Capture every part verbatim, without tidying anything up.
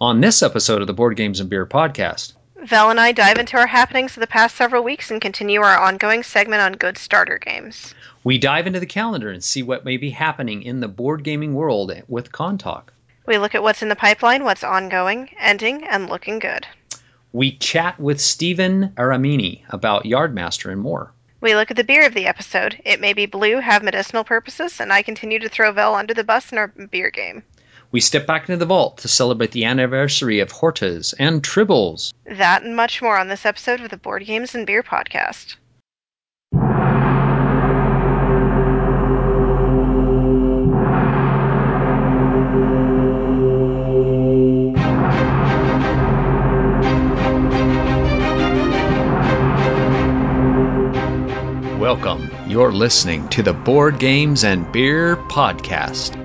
On this episode of the Board Games and Beer podcast, Val and I dive into our happenings of the past several weeks and continue our ongoing segment on good starter games. We dive into the calendar and see what may be happening in the board gaming world with Con Talk. We look at what's in the pipeline, what's ongoing, ending, and looking good. We chat with Stephen Aramini about Yardmaster and more. We look at the beer of the episode. It may be blue, have medicinal purposes, and I continue to throw Val under the bus in our beer game. We step back into the vault to celebrate the anniversary of Hortas and Tribbles. That and much more on this episode of the Board Games and Beer podcast. Welcome. You're listening to the Board Games and Beer podcast.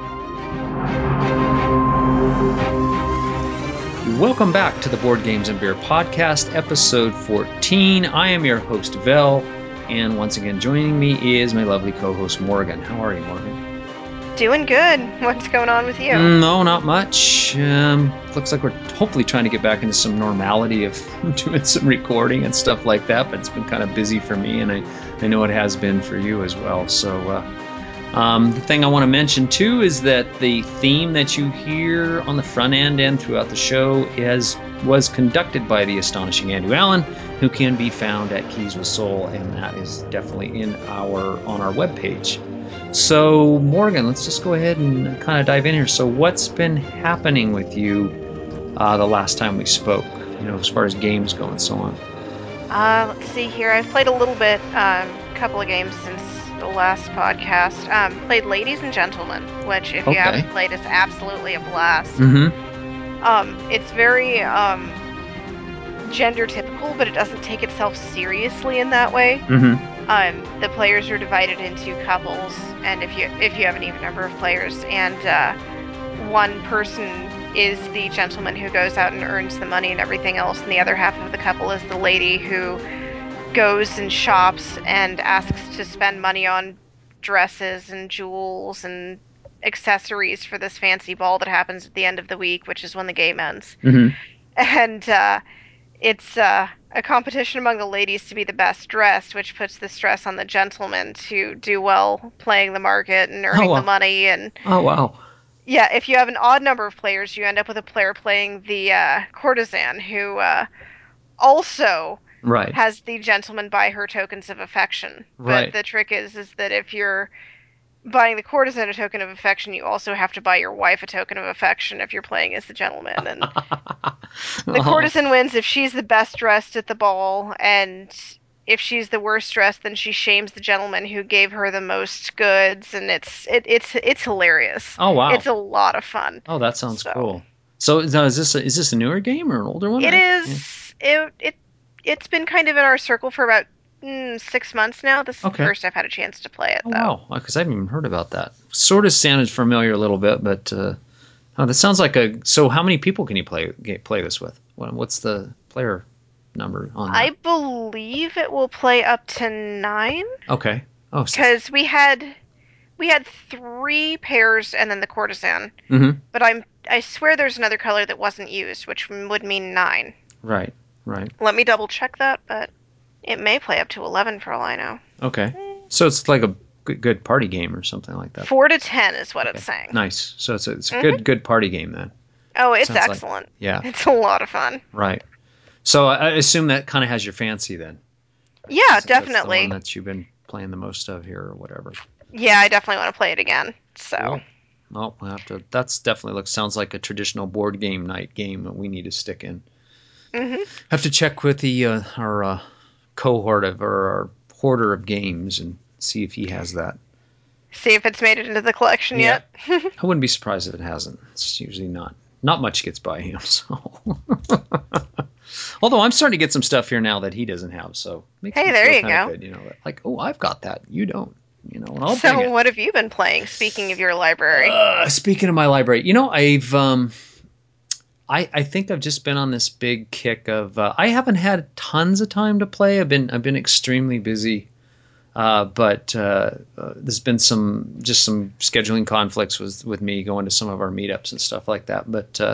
Welcome back to the Board Games and Beer podcast, episode fourteen. I am your host, Vel, and once again joining me is my lovely co-host, Morgan. How are you, Morgan? Doing good. What's going on with you? No, not much. Um, looks like we're hopefully trying to get back into some normality of doing some recording and stuff like that, but it's been kind of busy for me, and I, I know it has been for you as well. So uh, um, the thing I want to mention, too, is that the theme that you hear on the front end and throughout the show is, was conducted by the astonishing Andrew Allen, who can be found at Keys with Soul, and that is definitely in our on our webpage. So, Morgan, let's just go ahead and kind of dive in here. So, what's been happening with you uh, the last time we spoke, you know, as far as games go and so on? Uh, let's see here. I've played a little bit, um, a couple of games since the last podcast. Um, played Ladies and Gentlemen, which, if Okay. you haven't played, is absolutely a blast. Mm-hmm. Um, it's very um, gender typical, but it doesn't take itself seriously in that way. Mm-hmm. Um, the players are divided into couples, and if you if you have an even number of players, and uh, one person is the gentleman who goes out and earns the money and everything else, and the other half of the couple is the lady who goes and shops and asks to spend money on dresses and jewels and accessories for this fancy ball that happens at the end of the week, which is when the game ends. Mm-hmm. And uh, it's uh, a competition among the ladies to be the best dressed, which puts the stress on the gentleman to do well playing the market and earning Oh, wow. the money. And Oh, wow. yeah, if you have an odd number of players, you end up with a player playing the uh, courtesan who uh, also Right. has the gentleman buy her tokens of affection. Right. But the trick is, is that if you're buying the courtesan a token of affection, you also have to buy your wife a token of affection if you're playing as the gentleman. And the courtesan wins if she's the best dressed at the ball, and if she's the worst dressed, then she shames the gentleman who gave her the most goods, and it's it, it's it's hilarious. Oh, wow. It's a lot of fun. Oh, that sounds So, cool. So now, is this a, is this a newer game or an older one? It or? is it it it's been kind of in our circle for about mm, six months now. This is Okay. the first I've had a chance to play it, Oh, though. wow. Because I haven't even heard about that. Sort of sounded familiar a little bit, but uh, oh, that sounds like a. So, how many people can you play play this with? What, what's the player number on that? I believe it will play up to nine. Okay. Oh, so, Because we had we had three pairs and then the courtesan. mm-hmm. But I'm I swear there's another color that wasn't used, which would mean nine. Right. Right. Let me double check that, but it may play up to eleven for all I know. Okay. So it's like a good, good party game or something like that. Four to ten is what Okay. it's saying. Nice. So it's a, it's a Mhm. good good party game then. Oh, it's Sounds like- excellent. Yeah. It's a lot of fun. Right. So I I assume that kind of has your fancy then. Yeah, Since that's definitely. the one that you've been playing the most of here or whatever. Yeah, I definitely want to play it again. So. Cool. Well, I have to. That's definitely looks sounds like a traditional board game night game that we need to stick in. Mm-hmm. Have to check with the uh, our uh, cohort of or our hoarder of games and see if he has that. See if it's made it into the collection Yeah. yet. I wouldn't be surprised if it hasn't. It's usually not. Not much gets by him. So, although I'm starting to get some stuff here now that he doesn't have. So, makes Hey, me there feel you kinda go. Good, you know, like oh, I've got that. You don't. You know, and I'll bring So, it. what have you been playing? Speaking of your library. Uh, speaking of my library, you know, I've um, I I think I've just been on this big kick of uh, I haven't had tons of time to play. I've been I've been extremely busy, uh, but uh, uh, there's been some just some scheduling conflicts with with me going to some of our meetups and stuff like that. But uh,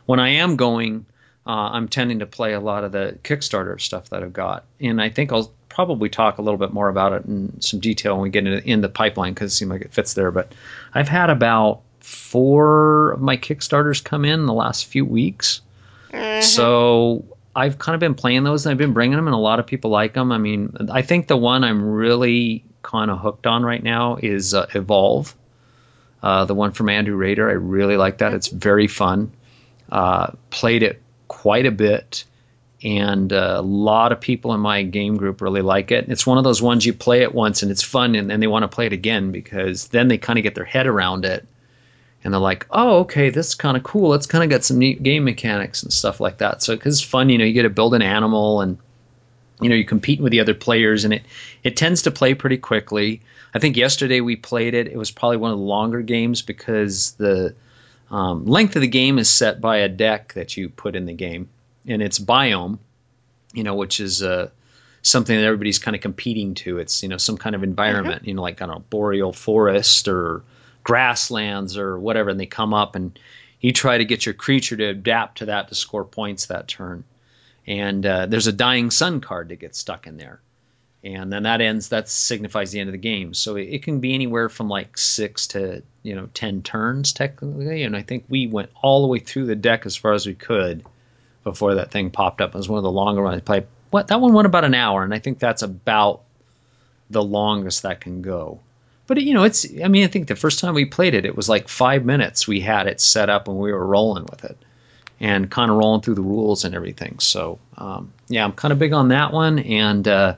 when I am going, uh, I'm tending to play a lot of the Kickstarter stuff that I've got, and I think I'll probably talk a little bit more about it in some detail when we get into in the pipeline because it seems like it fits there. But I've had about four of my Kickstarters come in, in the last few weeks, mm-hmm. so I've kind of been playing those and I've been bringing them, and a lot of people like them. I mean, I think the one I'm really kind of hooked on right now is uh, Evolve, uh, the one from Andrew Rader. I really like that. It's very fun. Uh, played it quite a bit, and uh, a lot of people in my game group really like it. It's one of those ones you play it once and it's fun, and then they want to play it again because then they kind of get their head around it. And they're like, oh, okay, this is kind of cool. It's kind of got some neat game mechanics and stuff like that. So, because it's fun, you know, you get to build an animal and, you know, you compete with the other players, and it, it tends to play pretty quickly. I think yesterday we played it. It was probably one of the longer games because the um, length of the game is set by a deck that you put in the game. And it's biome, you know, which is uh, something that everybody's kind of competing to. It's, you know, some kind of environment, mm-hmm. you know, like, I don't know, boreal forest or grasslands or whatever, and they come up and you try to get your creature to adapt to that to score points that turn. And uh, there's a dying sun card that gets stuck in there, and then that ends. That signifies the end of the game. So it, it can be anywhere from like six to you know ten turns technically. And I think we went all the way through the deck as far as we could before that thing popped up. It was one of the longer ones I played. What that one went about an hour, and I think that's about the longest that can go. But, you know, it's, I mean, I think the first time we played it, it was like five minutes we had it set up and we were rolling with it and kind of rolling through the rules and everything. So, um, yeah, I'm kind of big on that one. And uh,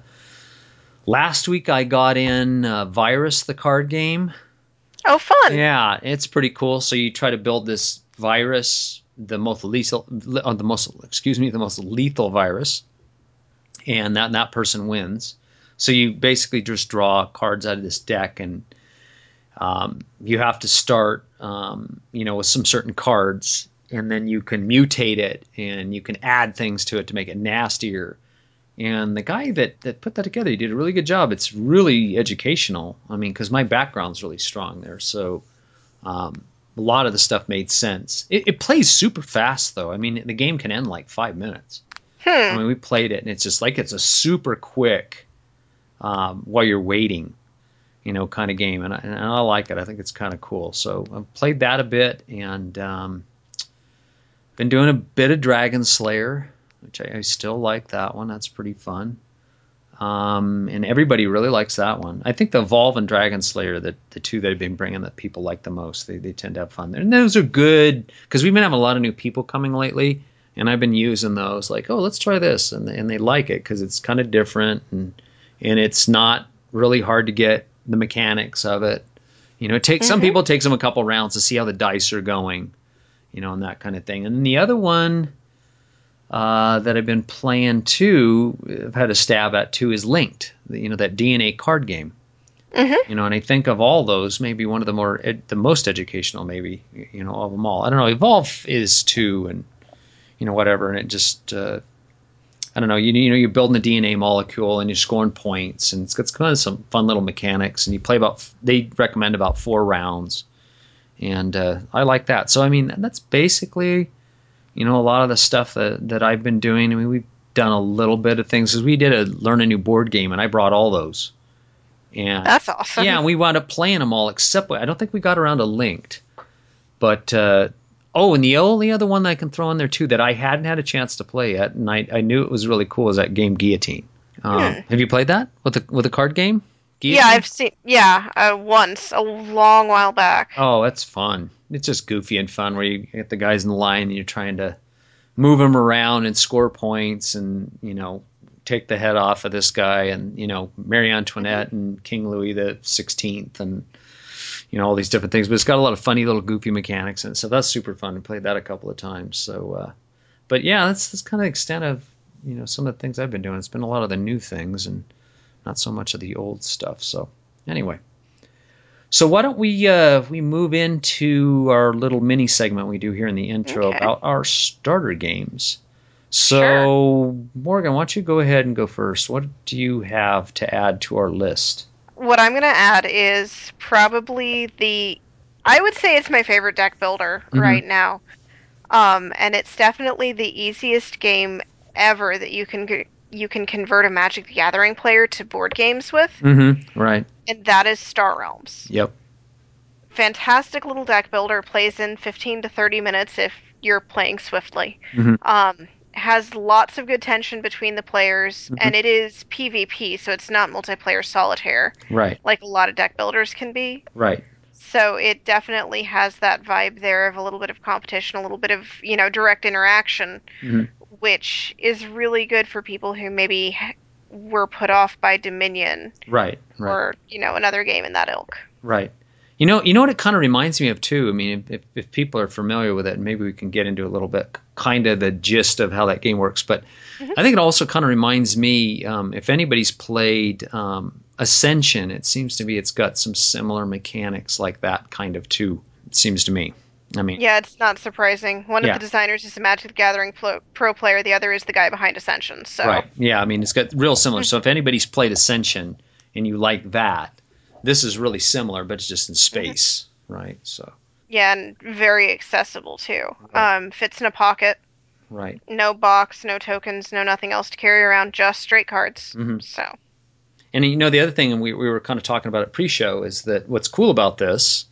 last week I got in uh, Virus, the card game. Oh, fun. Yeah, it's pretty cool. So you try to build this virus, the most lethal, uh, the most, excuse me, the most lethal virus, and that, that person wins. So you basically just draw cards out of this deck, and um, you have to start, um, you know, with some certain cards, and then you can mutate it, and you can add things to it to make it nastier. And the guy that, that put that together, he did a really good job. It's really educational. I mean, because my background's really strong there, so um, a lot of the stuff made sense. It, it plays super fast, though. I mean, the game can end like five minutes. Hmm. I mean, we played it, and it's just like it's a super quick. Um, while you're waiting, you know, kind of game. And I, and I like it. I think it's kind of cool. So I've played that a bit, and um, been doing a bit of Dragon Slayer, which I, I still like that one. That's pretty fun. Um, and everybody really likes that one. I think the Evolve and Dragon Slayer, the, the two that I've been bringing that people like the most, they, they tend to have fun there. And those are good, because we've been having a lot of new people coming lately, and I've been using those like, oh, let's try this. And, and they like it because it's kind of different, and and it's not really hard to get the mechanics of it. You know, it takes mm-hmm. some people it takes them a couple rounds to see how the dice are going, you know, and that kind of thing. And the other one uh, that I've been playing too, I've had a stab at too, is Linked. You know, that D N A card game. Mm-hmm. You know, and I think of all those, maybe one of the more, ed- the most educational, maybe, you know, of them all. I don't know. Evolve is too, and you know, whatever, and it just. Uh, I don't know, you, you know, you're building a D N A molecule and you're scoring points, and it's got kind of some fun little mechanics, and you play about, they recommend about four rounds, and uh, I like that. So, I mean, that's basically, you know, a lot of the stuff that, that I've been doing. I mean, we've done a little bit of things, because we did a learn a new board game, and I brought all those. And that's awesome. Yeah, we wound up playing them all, except, I don't think we got around to Linked, but, uh, oh, and the only other one that I can throw in there, too, that I hadn't had a chance to play yet, and I, I knew it was really cool, is that game Guillotine. Um, hmm. Have you played that with the with the card game? Guillotine? Yeah, I've seen, yeah, uh, once, a long while back. Oh, that's fun. It's just goofy and fun, where you get the guys in the line, and you're trying to move them around and score points, and, you know, take the head off of this guy, and, you know, Marie Antoinette mm-hmm. and King Louis the sixteenth, and you know, all these different things, but it's got a lot of funny little goofy mechanics in it. So that's super fun. I played that a couple of times. So, uh, but yeah, that's, that's kind of the extent of, you know, some of the things I've been doing. It's been a lot of the new things and not so much of the old stuff. So anyway, so why don't we, uh, we move into our little mini segment we do here in the intro okay. about our starter games. So sure. Morgan, why don't you go ahead and go first? What do you have to add to our list? What I'm going to add is probably the, I would say it's my favorite deck builder mm-hmm. right now. Um, and it's definitely the easiest game ever that you can g- you can convert a Magic the Gathering player to board games with, Mm-hmm. Right. and that is Star Realms. Yep. Fantastic little deck builder, plays in fifteen to thirty minutes if you're playing swiftly. Mm-hmm. Um, has lots of good tension between the players, Mm-hmm. and it is PvP, so it's not multiplayer solitaire Right. like a lot of deck builders can be. Right. So it definitely has that vibe there of a little bit of competition, a little bit of, you know, direct interaction, Mm-hmm. which is really good for people who maybe were put off by Dominion Right. Right. or, you know, another game in that ilk. Right. You know, you know what it kind of reminds me of too. I mean, if, if people are familiar with it, maybe we can get into a little bit, kind of the gist of how that game works. But Mhm. I think it also kind of reminds me, um, if anybody's played um, Ascension, it seems to be it's got some similar mechanics like that kind of too. It seems to me. I mean, Yeah, it's not surprising. One of yeah, the designers is a Magic the Gathering pro, pro player, the other is the guy behind Ascension. So, right. Yeah, I mean, it's got real similar. mm, So if anybody's played Ascension and you like that, this is really similar, but it's just in mhm. space, right? So, Yeah, and very accessible too. right, Um, fits in a pocket. right. No box, no tokens, no nothing else to carry around, just straight cards. Mm-hmm. So, And you know, the other thing, and we, we were kind of talking about it pre-show, is that what's cool about this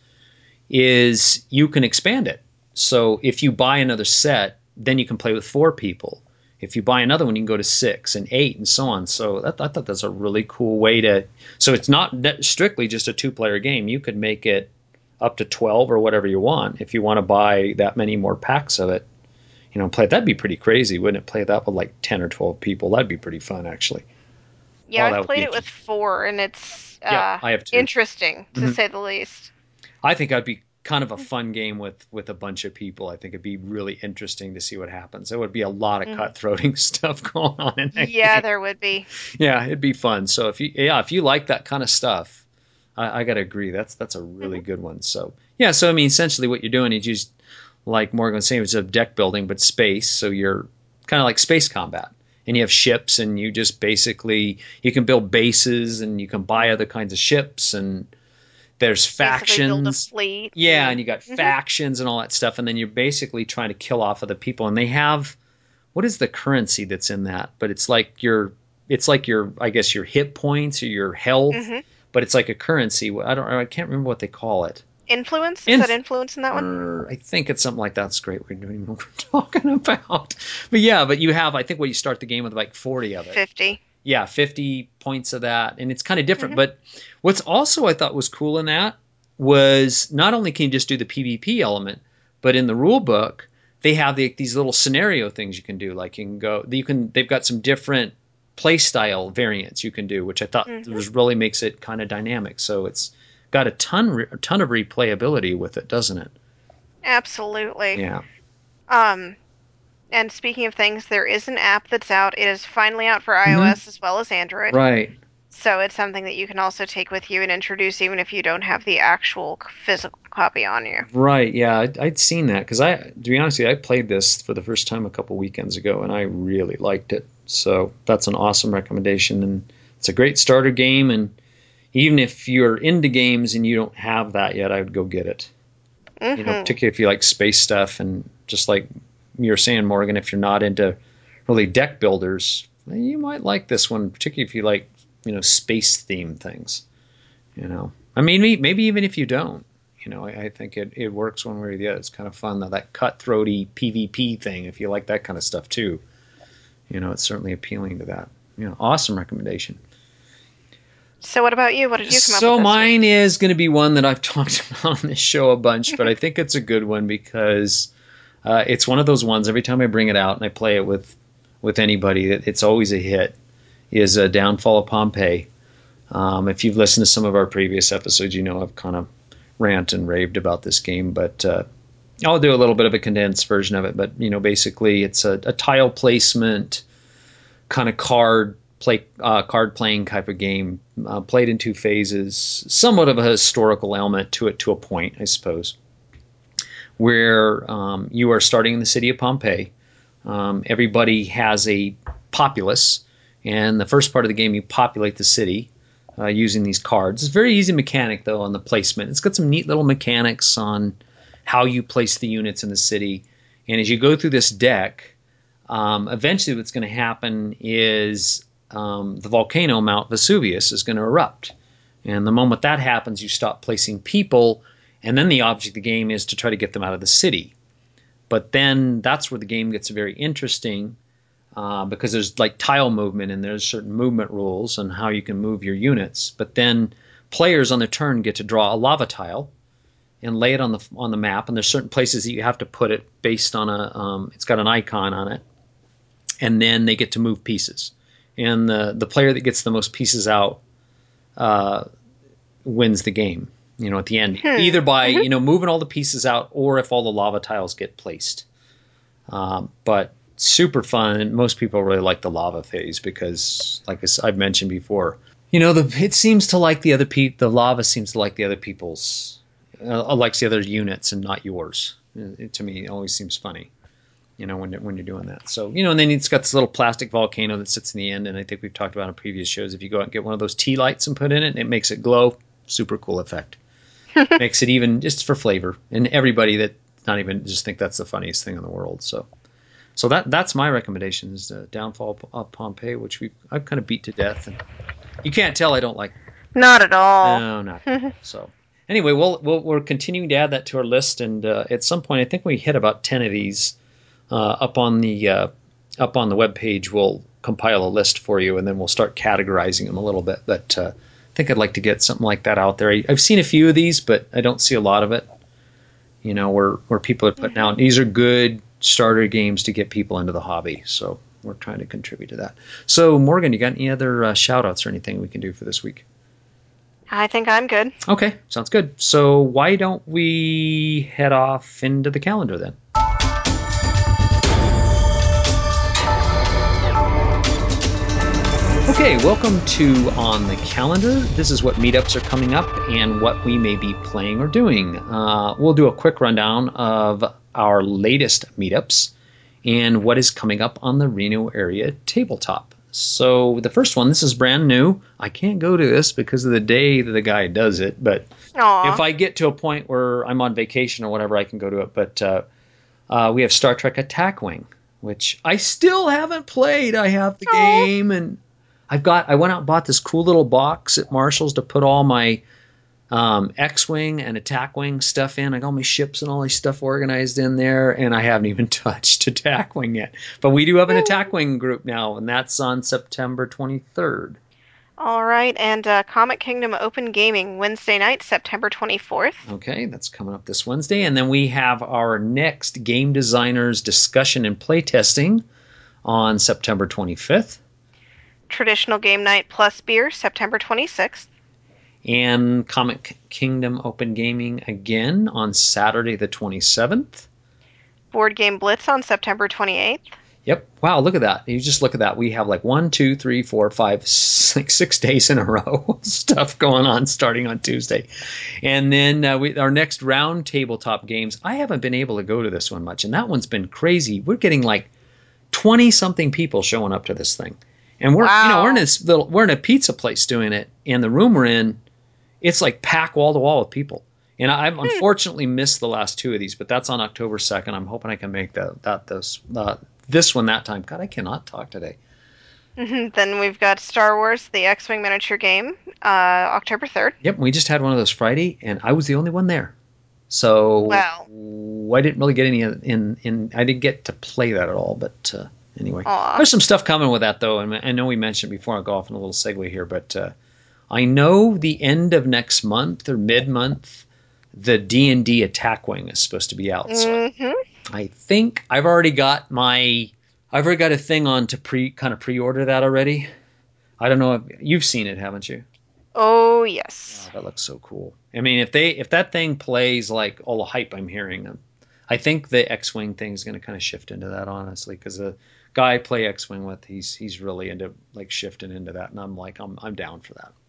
is you can expand it. So if you buy another set, then you can play with four people. If you buy another one, you can go to six and eight and so on. So that, I thought that's a really cool way to. So it's not strictly just a two-player game. You could make it up to twelve or whatever you want if you want to buy that many more packs of it. You know, play that'd be pretty crazy, wouldn't it? Play that with like ten or twelve people. That'd be pretty fun, actually. yeah, Oh, I've that would played be a it with key. four, and it's Yep, uh, I have two. interesting to Mm-hmm. say the least. I think that'd be kind of a fun game with with a bunch of people. I think it'd be really interesting to see what happens. There would be a lot of Hmm. cutthroating stuff going on in that Yeah, game. there would be. Yeah, it'd be fun. So if you yeah, if you like that kind of stuff, I, I gotta agree. That's that's a really Hmm. good one. So yeah, so I mean essentially what you're doing is just like Morgan was saying, it's a deck building but space. So you're kind of like space combat. And you have ships and you just basically you can build bases and you can buy other kinds of ships and there's Basically, build a factions. fleet. Yeah, And and you got hmm factions and all that stuff, and then you're basically trying to kill off other people. And they have what is the currency that's in that? But it's like your it's like your I guess your hit points or your health, hmm but it's like a currency. I don't I can't remember what they call it. Influence? Is that Inf- influence in that one? I think it's something like that. That's great. We're doing what we're talking about. But yeah, but you have I think when you start the game with like forty of it. fifty. Yeah, fifty points of that, and it's kind of different. Hmm. But what's also I thought was cool in that was not only can you just do the PvP element, but in the rule book they have the, these little scenario things you can do. Like you can go, you can they've got some different play style variants you can do, which I thought Hmm. was really makes it kind of dynamic. So it's got a ton a ton of replayability with it, doesn't it? Absolutely. Yeah. Um, and speaking of things, there is an app that's out. It is finally out for Mm-hmm. iOS as well as Android. Right. So it's something that you can also take with you and introduce even if you don't have the actual physical copy on you. Right, yeah, I'd, I'd seen that because I, to be honest with you, I played this for the first time a couple weekends ago and I really liked it. So that's an awesome recommendation, and it's a great starter game. And even if you're into games and you don't have that yet, I would go get it. You know, Hmm. particularly if you like space stuff, and just like you were saying, Morgan, if you're not into really deck builders, you might like this one, particularly if you like you know space themed things. You know, I mean, maybe even if you don't, you know, I, I think it, it works one way or the other. It's kind of fun that that cutthroaty PvP thing. If you like that kind of stuff too, you know, it's certainly appealing to that. You know, awesome recommendation. So what about you? What did you come up with So this mine week? is going to be one that I've talked about on this show a bunch, but I think it's a good one because uh, it's one of those ones. Every time I bring it out and I play it with with anybody, it, it's always a hit. Is a Downfall of Pompeii. Um, if you've listened to some of our previous episodes, you know I've kind of rant and raved about this game, but uh, I'll do a little bit of a condensed version of it. But you know, basically, it's a, a tile placement kind of card play uh, card playing type of game, uh, played in two phases, somewhat of a historical element to it to a point, I suppose, where um, you are starting in the city of Pompeii. Um, everybody has a populace, and the first part of the game you populate the city uh, using these cards. It's a very easy mechanic though on the placement. It's got some neat little mechanics on how you place the units in the city. And as you go through this deck, um, eventually what's going to happen is um, the volcano Mount Vesuvius is going to erupt. And the moment that happens, you stop placing people, and then the object of the game is to try to get them out of the city. But then that's where the game gets very interesting, uh, because there's like tile movement, and there's certain movement rules on how you can move your units. But then players on their turn get to draw a lava tile and lay it on the on the map, and there's certain places that you have to put it based on a um, it's got an icon on it, and then they get to move pieces, and the the player that gets the most pieces out uh, wins the game. You know, at the end, Hmm. either by Mhm. you know moving all the pieces out, or if all the lava tiles get placed. Um, but super fun, and most people really like the lava phase because, like I've mentioned before, you know, the it seems to like the other pe- the lava seems to like the other people's, uh, likes the other units and not yours. It, to me, it always seems funny, you know, when when you're doing that. So, you know, and then it's got this little plastic volcano that sits in the end, and I think we've talked about in previous shows. If you go out and get one of those tea lights and put in it, it makes it glow. Super cool effect. Makes it even just for flavor, and everybody that not even just think that's the funniest thing in the world. So, so that that's my recommendation is uh, Downfall of Pompeii, which we I've kind of beat to death, and you can't tell I don't like. Not at all. No, not at all. So anyway, we'll, we'll we're continuing to add that to our list, and uh, at some point, I think we hit about ten of these uh, up on the uh, up on the webpage. We'll compile a list for you, and then we'll start categorizing them a little bit. But uh, I think I'd like to get something like that out there. I, I've seen a few of these, but I don't see a lot of it. You know, where where people are putting out these are good starter games to get people into the hobby. So we're trying to contribute to that. So Morgan, you got any other uh, shout outs or anything we can do for this week? I think I'm good. Okay, sounds good. So why don't we head off into the calendar then? Okay, welcome to On the Calendar. This is what meetups are coming up and what we may be playing or doing. Uh, we'll do a quick rundown of our latest meetups and what is coming up on the Reno area tabletop. So the first one, this is brand new. I can't go to this because of the day that the guy does it, but Aw. if I get to a point where I'm on vacation or whatever, I can go to it. But uh, uh, we have Star Trek Attack Wing, which I still haven't played. I have the Aw. game, and I've got. I went out and bought this cool little box at Marshall's to put all my um, X-wing and Attack Wing stuff in. I got all my ships and all my stuff organized in there, and I haven't even touched Attack Wing yet. But we do have an Attack Wing group now, and that's on September twenty-third. All right, and uh, Comic Kingdom Open Gaming, Wednesday night, September twenty-fourth. Okay, that's coming up this Wednesday. And then we have our next Game Designers Discussion and Playtesting on September twenty-fifth. Traditional Game Night plus Beer, September twenty-sixth. And Comic Kingdom Open Gaming again on Saturday the twenty-seventh. Board Game Blitz on September twenty-eighth. Yep. Wow, look at that. You just look at that. We have like one, two, three, four, five, six, six days in a row stuff going on starting on Tuesday. And then uh, we, our next round tabletop games, I haven't been able to go to this one much, and that one's been crazy. We're getting like twenty something people showing up to this thing. And we're Wow. you know, we're in this little we're in a pizza place doing it, and the room we're in, it's like pack wall to wall with people. And I've Hmm. unfortunately missed the last two of these, but that's on October second. I'm hoping I can make that that this uh, this one that time. God, I cannot talk today. Then we've got Star Wars, the X-Wing miniature game, uh, October third. Yep, we just had one of those Friday, and I was the only one there, so Wow. I didn't really get any in. In I didn't get to play that at all. But uh, anyway, Aw. there's some stuff coming with that though, and I know we mentioned before. I'll go off on a little segue here, but uh, I know the end of next month or mid month, the D and D Attack Wing is supposed to be out. So Mm-hmm. I think I've already got my I've already got a thing on to pre kind of pre-order that already. I don't know if you've seen it, haven't you? Oh, Wow, yes. that looks so cool. I mean, if they if that thing plays like all the hype I'm hearing, I think the X-wing thing is going to kind of shift into that, honestly, because the guy I play X-wing with, he's he's really into like shifting into that, and I'm like, I'm I'm down for that.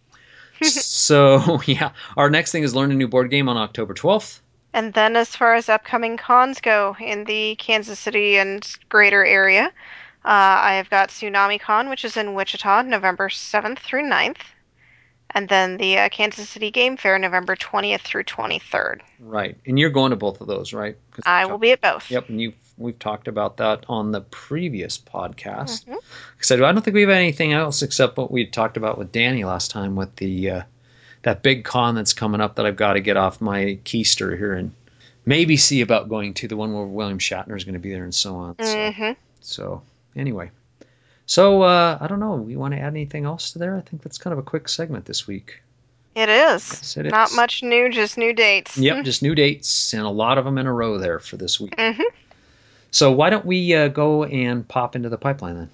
So yeah, our next thing is learn a new board game on October twelfth. And then as far as upcoming cons go in the Kansas City and greater area, uh, I have got Tsunami Con, which is in Wichita, November seventh through ninth. And then the uh, Kansas City Game Fair, November twentieth through twenty-third. Right. And you're going to both of those, right? 'Cause I will be at both. Yep, and you we've talked about that on the previous podcast. Mhm. Because I don't think we have anything else except what we talked about with Danny last time with the uh, that big con that's coming up that I've got to get off my keister here and maybe see about going to, the one where William Shatner is going to be there and so on. So, Mhm. so anyway, so uh, I don't know. We want to add anything else to there? I think that's kind of a quick segment this week. It is. Yes, it Not is. much new, just new dates. Yep, just new dates and a lot of them in a row there for this week. Mhm. So why don't we uh, go and pop into the pipeline then?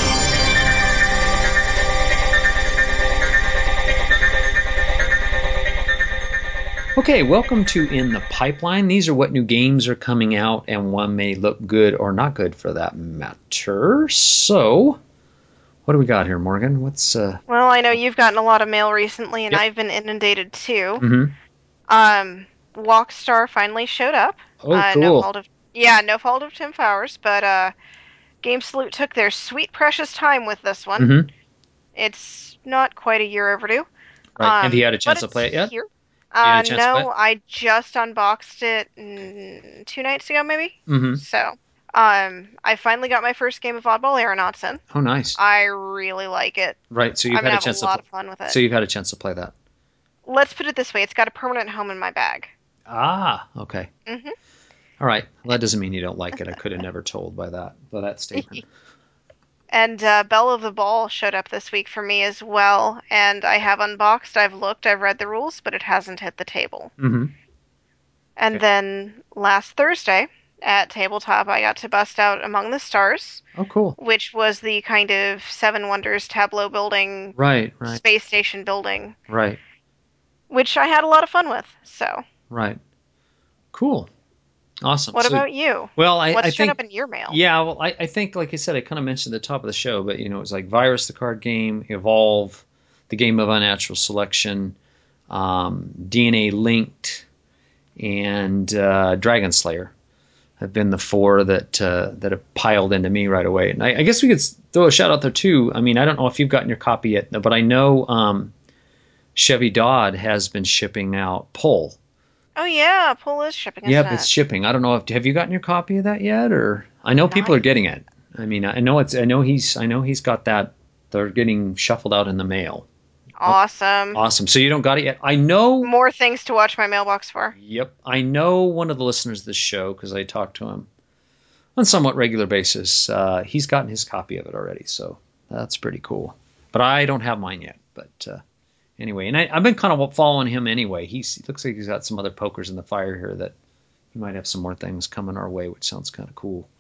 Okay, welcome to In the Pipeline. These are what new games are coming out, and one may look good or not good for that matter. So, what do we got here, Morgan? What's uh? Well, I know you've gotten a lot of mail recently, and Yep. I've been inundated too. Mm-hmm. Um, Walkstar finally showed up. Oh, Uh, no cool. fault of yeah, no fault of Tim Fowers, but uh, Game Salute took their sweet precious time with this one. Mm-hmm. It's not quite a year overdue. Right. Have you Um, had a but chance to it's play it yet? here. Have you had Uh, a chance to play it? no, I just unboxed it mm, two nights ago, maybe. Mm-hmm. So, um, I finally got my first game of Oddball Aeronauts in. Oh, nice. I really like it. Right. So you've I'm had gonna a have a chance to lot play. of fun with it. So you've had a chance to play that. Let's put it this way: it's got a permanent home in my bag. Ah. Okay. Mhm. All right. Well, that doesn't mean you don't like it. I could have never told by that by that statement. And uh, Belle of the Ball showed up this week for me as well, and I have unboxed, I've looked, I've read the rules, but it hasn't hit the table. Mm-hmm. And Okay. then last Thursday at Tabletop, I got to bust out Among the Stars, Oh, cool. which was the kind of Seven Wonders tableau building, Right. Right. space station building, Right. which I had a lot of fun with. So, Right. Cool. Awesome. what So, about you? well, I, What's I showing think, up in your mail? yeah, well, I, I think, like I said, I kind of mentioned at the top of the show, but, you know, it was like Virus, the card game, Evolve, the game of unnatural selection, um, D N A Linked, and uh, Dragon Slayer have been the four that uh, that have piled into me right away. And I, I guess we could throw a shout out there, too. I mean, I don't know if you've gotten your copy yet, but I know um, Chevy Dodd has been shipping out Pull. Oh yeah, Pull is shipping, isn't Yep, it's it? shipping. I don't know if have you gotten your copy of that yet, or I know people Not are getting it. I mean, I know it's. I know he's. I know he's got that. They're getting shuffled out in the mail. Oh, awesome. awesome. So you don't got it yet. I know. More things to watch my mailbox for. Yep, I know one of the listeners of this show because I talk to him on somewhat regular basis. Uh, he's gotten his copy of it already, so that's pretty cool. But I don't have mine yet. But uh, anyway, and I, I've been kind of following him anyway. He's, he looks like he's got some other pokers in the fire here that he might have some more things coming our way, which sounds kind of cool.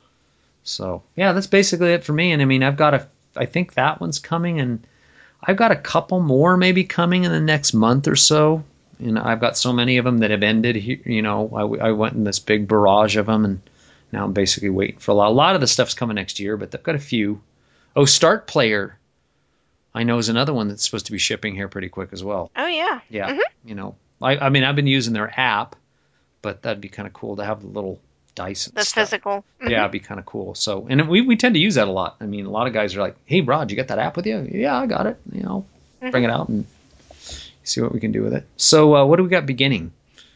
So yeah, that's basically it for me. And I mean, I've got a, I think that one's coming, and I've got a couple more maybe coming in the next month or so. And I've got so many of them that have ended. You know, I, I went in this big barrage of them, and now I'm basically waiting for a lot. A lot of the stuff's coming next year, but they've got a few. Oh, Start Player, I know, is another one that's supposed to be shipping here pretty quick as well. Oh yeah. Yeah, Mhm. you know, I, I mean, I've been using their app, but that'd be kind of cool to have the little dice and The stuff. physical. Mhm. Yeah, it'd be kind of cool. So, and we we tend to use that a lot. I mean, a lot of guys are like, "Hey, Rod, you got that app with you?" Yeah, I got it. You know, Mhm. bring it out and see what we can do with it. So, uh, what do we got beginning?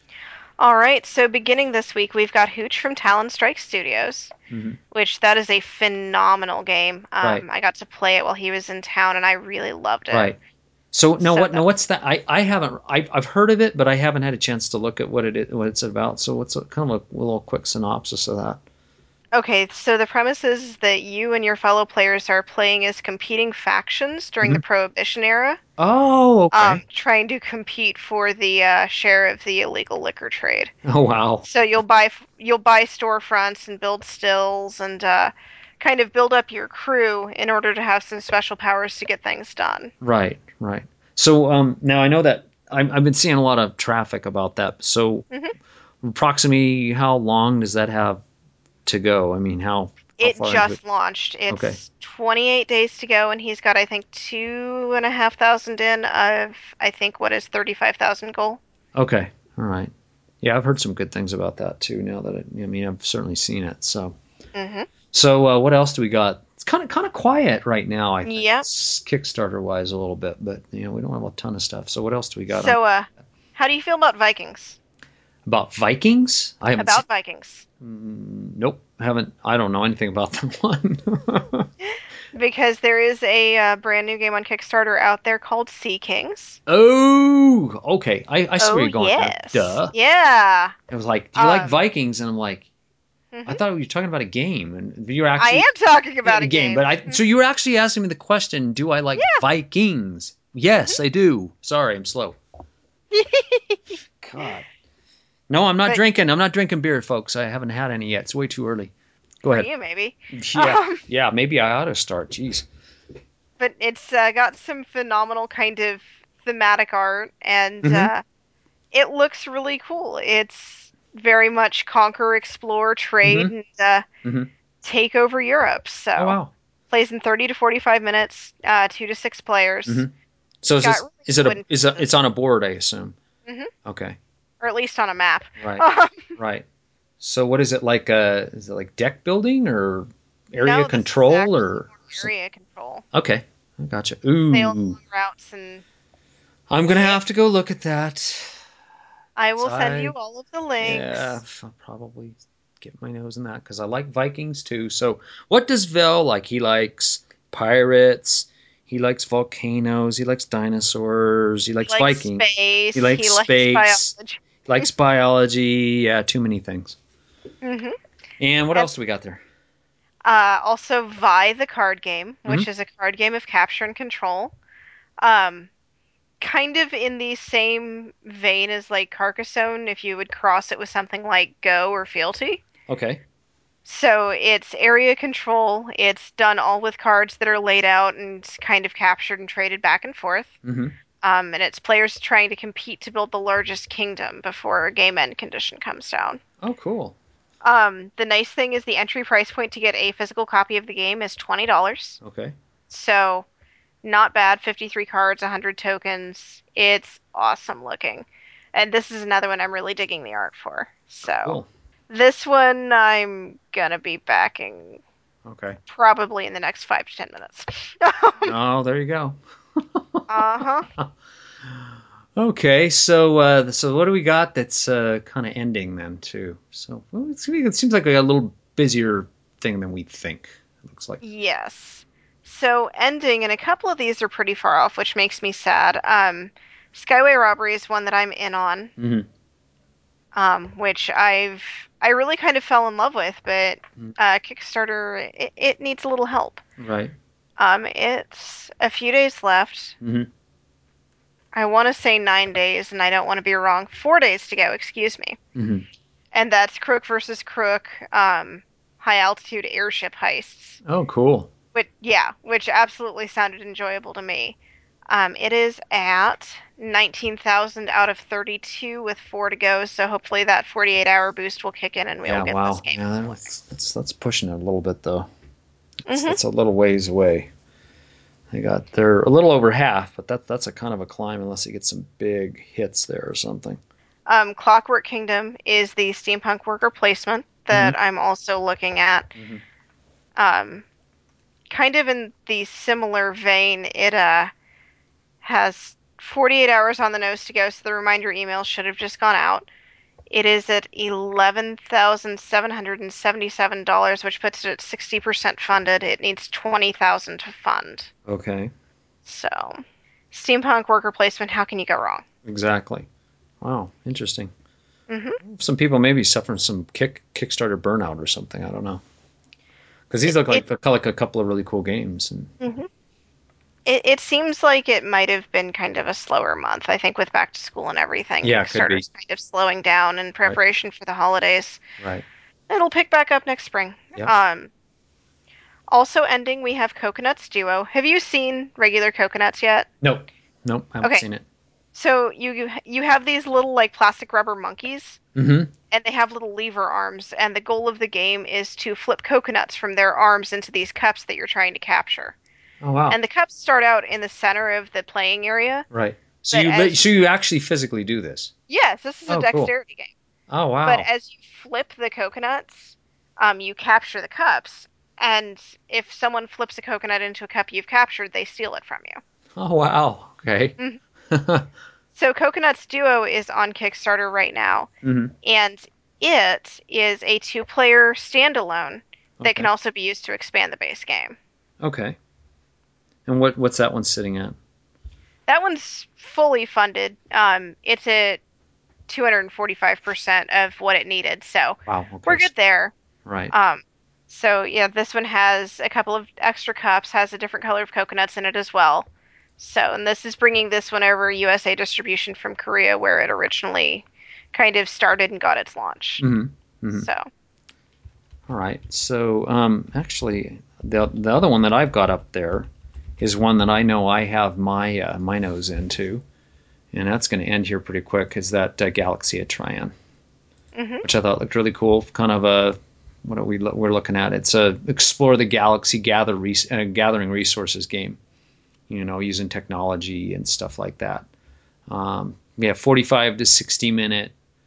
All right. So beginning this week, we've got Hooch from Talon Strike Studios, Mm-hmm. which that is a phenomenal game. Um, Right. I got to play it while he was in town, and I really loved it. Right. So, no, So what? No, that- what's that? I, I haven't. I've, I've heard of it, but I haven't had a chance to look at what it is, what it's about. So, what's a, kind of a, a little quick synopsis of that? Okay, so the premise is that you and your fellow players are playing as competing factions during Mm-hmm. the Prohibition era, Oh, um, okay. trying to compete for the uh, share of the illegal liquor trade. Oh, wow. So you'll buy you'll buy storefronts and build stills and uh, kind of build up your crew in order to have some special powers to get things done. Right. Right. So, um, now I know that I'm, I've been seeing a lot of traffic about that. So, hmm approximately how long does that have to go? I mean, how how It far into it? just launched. Okay. It's twenty-eight days to go, and he's got I think two and a half thousand in of I think what is thirty-five thousand goal. Okay. All right. Yeah, I've heard some good things about that too. Now that I, I mean, I've certainly seen it. So, hmm so uh, what else do we got it's kind of kind of quiet right now. I think Yep. Kickstarter wise a little bit, but you know we don't have a ton of stuff. So what else do we got on So, uh, how do you feel about Vikings? about Vikings? I haven't seen. About Vikings. Mm, nope, haven't. I don't know anything about the one. Because there is a uh, brand new game on Kickstarter out there called Sea Kings. Oh, okay. I, I see where Oh you're going there. yes. Duh. Yeah. It was like, do you like Um, Vikings? And I'm like, I mhm. thought you were talking about a game, and you're I actually am talking yeah, about a a game. game. But I, Mhm. so you were actually asking me the question, do I like Vikings? Yes, I do. Sorry, I'm slow. Yeah. God. No, I'm not But drinking. I'm not drinking beer, folks. I haven't had any yet. It's way too early. Go for ahead. you, maybe. Yeah, Um, yeah. Maybe I ought to start. Jeez. but it's uh, got some phenomenal kind of thematic art, and Mm-hmm. uh, it looks really cool. It's very much conquer, explore, trade, Mm-hmm. and uh, Mm-hmm. take over Europe. Oh So wow. plays in thirty to forty-five minutes, uh, two to six players. Mm-hmm. So is Got this really is cool it a wooden is a, it's pieces. on a board? I assume. Hmm. Okay. Or at least on a map. Right. Right. So what is it like? Uh, is it like deck building or area No, this is control actually or more some? area control. Okay, I gotcha. Sail Ooh, long routes and I'm gonna yeah. have to go look at that. I 'Cause will send you I all of the yeah, links. I'll probably get my nose in that because I like Vikings too. So what does Vel like? He likes pirates. He likes volcanoes. He likes dinosaurs. He He likes likes Viking. He space. likes He likes space. biology. He likes biology. Yeah, too many things. Hmm. And what And else do we got there? uh, also Vi the card game, Hmm. which is a card game of capture and control. Um, kind of in the same vein as like Carcassonne, if you would cross it with something like Go or Fealty. Okay. So it's area control. It's done all with cards that are laid out and kind of captured and traded back and forth. Hmm. Um, and it's players trying to compete to build the largest kingdom before a game end condition comes down. Oh, cool. Um, the nice thing is the entry price point to get a physical copy of the game is twenty dollars. Okay. So not bad. fifty-three cards, one hundred tokens. It's awesome looking. And this is another one I'm really digging the art for. So Cool. this one I'm gonna be backing Okay. probably in the next five to ten minutes. Oh, there you go. Uh-huh. Okay, so uh, so what do we got that's uh, kind of ending then too? So well, it's, it seems like a little busier thing than we think. It looks like. Yes. So ending, and a couple of these are pretty far off, which makes me sad. Um, Skyway Robbery is one that I'm in on, Hmm. um, which I've I really kind of fell in love with, but uh, Kickstarter it, it needs a little help. Right. Um, it's a few days left. Hmm. I want to say nine days, and I don't want to be wrong. Four days to go, excuse me. Hmm. And that's Crook versus Crook, um, high altitude airship heists. Oh, cool. Which, yeah, which absolutely sounded enjoyable to me. Um, it is at nineteen thousand out of thirty-two with four to go, so hopefully that forty-eight hour boost will kick in and we'll Yeah. get this Wow. game Yeah. going. That's that's, that's pushing it a little bit though. That's, Hmm. that's a little ways away. They got they're a little over half, but that that's a kind of a climb unless you get some big hits there or something. Um, Clockwork Kingdom is the steampunk worker placement Hmm. that I'm also looking at. Hmm. Um, kind of in the similar vein, it uh has forty-eight hours on the nose to go, so the reminder email should have just gone out. It is at eleven thousand seven hundred seventy-seven dollars, which puts it at sixty percent funded. It needs twenty thousand dollars to fund. Okay. So, steampunk worker placement, how can you go wrong? Exactly. Wow. Interesting. Hmm. Some people may be suffering some kick Kickstarter burnout or something. I don't know because these It, look it, like like a couple of really cool games. And mhm. it it seems like it might have been kind of a slower month. I think with back to school and everything, yeah, it could be Kickstarter's kind of slowing down in right. preparation for the holidays. Right. It'll pick back up next spring. Yep. Um, also ending, we have Coconuts Duo. Have you seen regular Coconuts yet? Nope. Nope. I haven't Okay, seen it. so you you have these little like plastic rubber monkeys, Mm-hmm. and they have little lever arms, and the goal of the game is to flip coconuts from their arms into these cups that you're trying to capture. Oh wow. And the cups start out in the center of the playing area, Right. So but you but as so you actually physically do this. yes, this is a Oh, cool. dexterity game. Oh But wow. as you flip the coconuts, um, you capture the cups, And if someone flips a coconut into a cup you've captured, they steal it from you. Oh, wow. Okay. Mhm. So Coconuts Duo is on Kickstarter right now, hmm and it is a two-player standalone that Okay. can also be used to expand the base game. Okay. And what what's that one sitting at? That one's fully funded. Um, it's at two hundred forty-five percent of what it needed, so Wow. we're Okay. good there. Right. Um, so yeah, this one has a couple of extra cups, has a different color of coconuts in it as well. So, and this is bringing this one over U S A distribution from Korea, where it originally kind of started and got its launch. hmm hmm So, All right. So, um, actually, the the other one that I've got up there is one that I know I have my uh, my nose into, and that's going to end here pretty quick. Is that uh, Galaxy of Trion, hmm which I thought looked really cool. Kind of a what are we we're looking at? It's a explore the galaxy, gather res- uh, gathering resources game. You know, using technology and stuff like that. Um, yeah, forty-five to sixty minute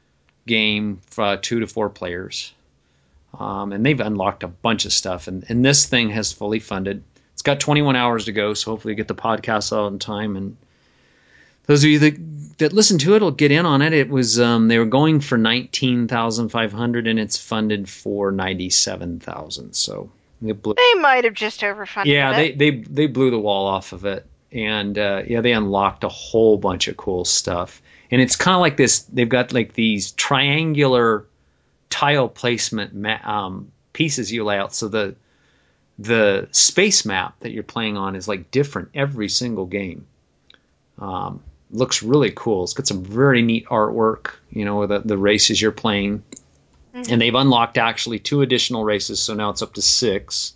game for uh, two to four players. Um, and they've unlocked a bunch of stuff. And, and this thing has fully funded. It's got twenty-one hours to go, so hopefully get the podcast out in time. And those of you that, that listen to it will get in on it. It was um, they were going for nineteen thousand five hundred, and it's funded for ninety-seven thousand. So they blew. they might have just overfunded a Yeah, bit. they they they blew the wall off of it, and uh, yeah, they unlocked a whole bunch of cool stuff. And it's kind of like this. They've got like these triangular tile placement ma- um, pieces you lay out. So the the space map that you're playing on is like different every single game. Um, looks really cool. It's got some very neat artwork. You know, the the races you're playing, hmm and they've unlocked actually two additional races. So now it's up to six.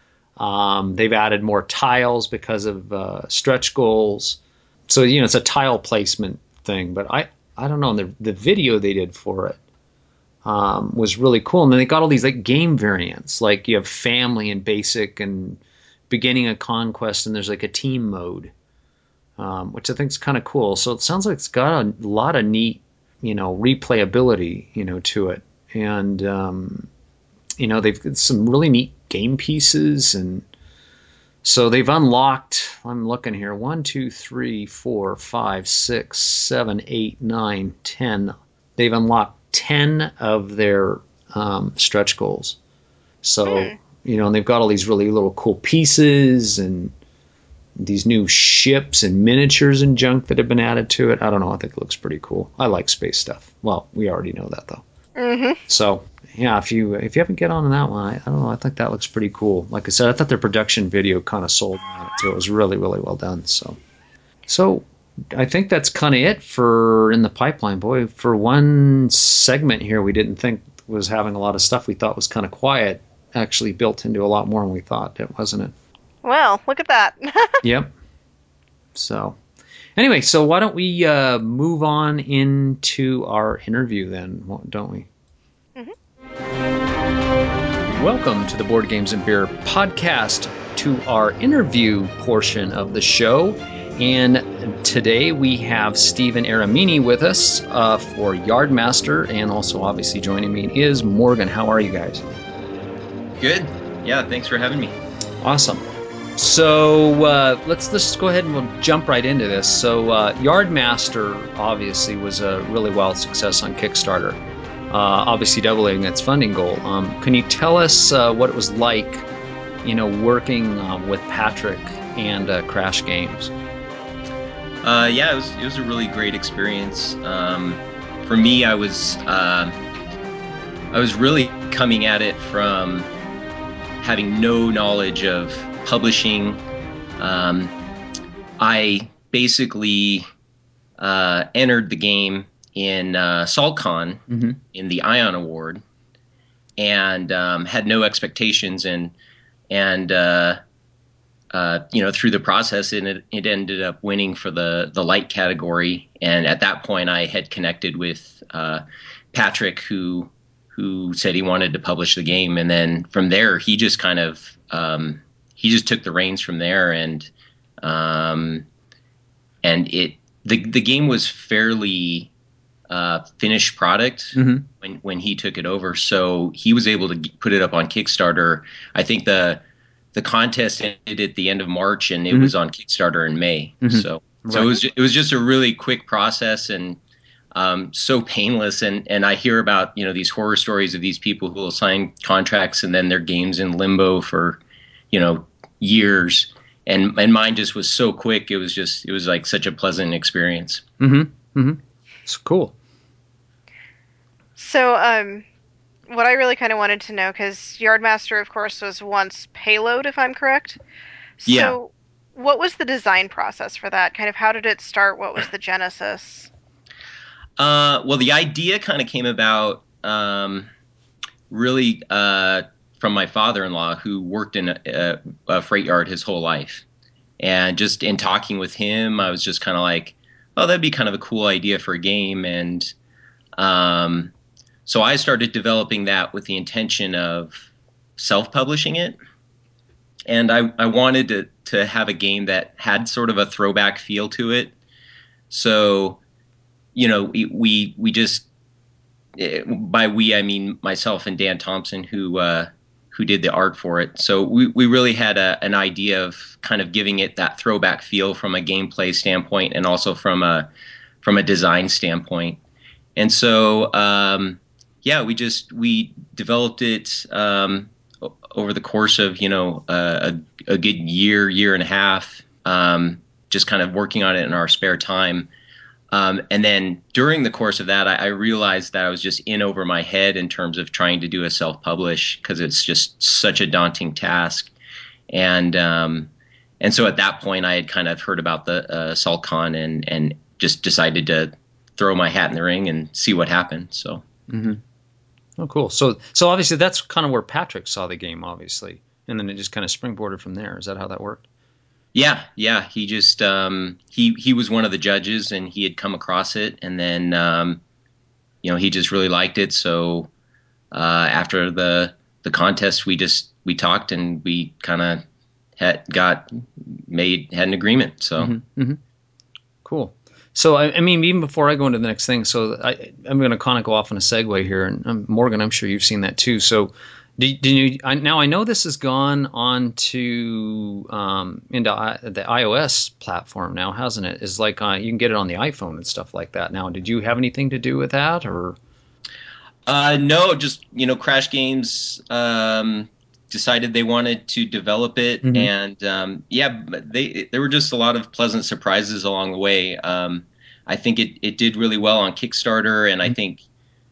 Um, they've added more tiles because of uh, stretch goals. So you know, it's a tile placement thing. But I I don't know, the the video they did for it um, was really cool. And then they got all these like game variants, like you have family and basic and beginning of conquest, and there's like a team mode, um, which I think is kind of cool. So it sounds like it's got a lot of neat, you know, replayability, you know, to it, and um, you know, they've got some really neat game pieces, and so they've unlocked. I'm looking here: one, two, three, four, five, six, seven, eight, nine, ten. They've unlocked ten of their um, stretch goals. So Hmm. you know, and they've got all these really little cool pieces and these new ships and miniatures and junk that have been added to it. I don't know. I think it looks pretty cool. I like space stuff. Well, we already know that though. hmm So yeah, if you if you haven't get on that one, I, I don't know. I think that looks pretty cool. Like I said, I thought their production video kind of sold me on it too. It was really really well done. So so I think that's kind of it for in the pipeline. Boy, for one segment here, we didn't think was having a lot of stuff. We thought was kind of quiet. Actually, built into a lot more than we thought. It wasn't it? Well, look at that. Yep. So anyway, so why don't we uh, move on into our interview then, don't we? hmm Welcome to the Board Games and Beer podcast, to our interview portion of the show. And today we have Stephen Aramini with us uh, for Yardmaster, and also obviously joining me is Morgan. How are you guys? Good. Yeah, thanks for having me. Awesome. So uh, let's let's just go ahead and we'll jump right into this. So uh, Yardmaster obviously was a really wild success on Kickstarter, uh, obviously doubling its funding goal. Um, can you tell us uh, what it was like, you know, working um, with Patrick and uh, Crash Games? Uh, yeah, it was it was a really great experience. Um, for me, I was uh, I was really coming at it from having no knowledge of publishing. Um, I basically uh, entered the game in uh, SaltCon Mm-hmm. in the Ion Award, and um, had no expectations, and and uh, uh, you know, through the process, it, it ended up winning for the the light category. And at that point, I had connected with uh, Patrick, who who said he wanted to publish the game, and then from there, he just kind of um, he just took the reins from there, and um, and it the the game was fairly uh, finished product. Mm-hmm. when when he took it over. So he was able to g- put it up on Kickstarter. I think the the contest ended at the end of March, and it Mhm. was on Kickstarter in May. Mhm. So so Right. it was ju- it was just a really quick process and um, so painless. And and I hear about you know these horror stories of these people who will sign contracts and then their game's in limbo for you know years. And and mine just was so quick. It was just it was like such a pleasant experience. Mm-hmm. Mm-hmm. It's cool. So, um, what I really kind of wanted to know, because Yardmaster, of course, was once Payload, if I'm correct. Yeah. So, what was the design process for that? Kind of how did it start? What was the genesis? Uh, well, the idea kind of came about um, really uh, from my father-in-law, who worked in a, a, a freight yard his whole life. And just in talking with him, I was just kind of like, oh, that'd be kind of a cool idea for a game. And um, so I started developing that with the intention of self-publishing it. And I, I wanted to, to have a game that had sort of a throwback feel to it. So, you know, we, we, we just, eh, by we, I mean myself and Dan Thompson, who, uh, who did the art for it. So we, we really had a, an idea of kind of giving it that throwback feel from a gameplay standpoint and also from a, from a design standpoint. And so, um, yeah, we just we developed it um, o- over the course of you know uh, a, a good year, year and a half, um, just kind of working on it in our spare time. Um, and then during the course of that, I, I realized that I was just in over my head in terms of trying to do a self-publish because it's just such a daunting task. And um, and so at that point, I had kind of heard about the uh, SaltCon and and just decided to throw my hat in the ring and see what happened. So Mm-hmm. Oh, cool. So, so obviously that's kind of where Patrick saw the game, obviously, and then it just kind of springboarded from there. Is that how that worked? yeah, yeah, he just um, he he was one of the judges and he had come across it, and then um, you know he just really liked it. So uh, after the the contest, we just we talked and we kind of had got made had an agreement. So. Mm-hmm. Mm-hmm. Cool. So, I, I mean, even before I go into the next thing, so I, I'm going to kind of go off on a segue here, and um, Morgan, I'm sure you've seen that too. So, do, do you I, now? I know this has gone on to um, into I, the iOS platform now, hasn't it? Is like uh, you can get it on the iPhone and stuff like that now. Did you have anything to do with that, or? Uh, no, just you know, Crash Games um, decided they wanted to develop it, Mm-hmm. and um, yeah, they there were just a lot of pleasant surprises along the way. Um, I think it it did really well on Kickstarter, and I think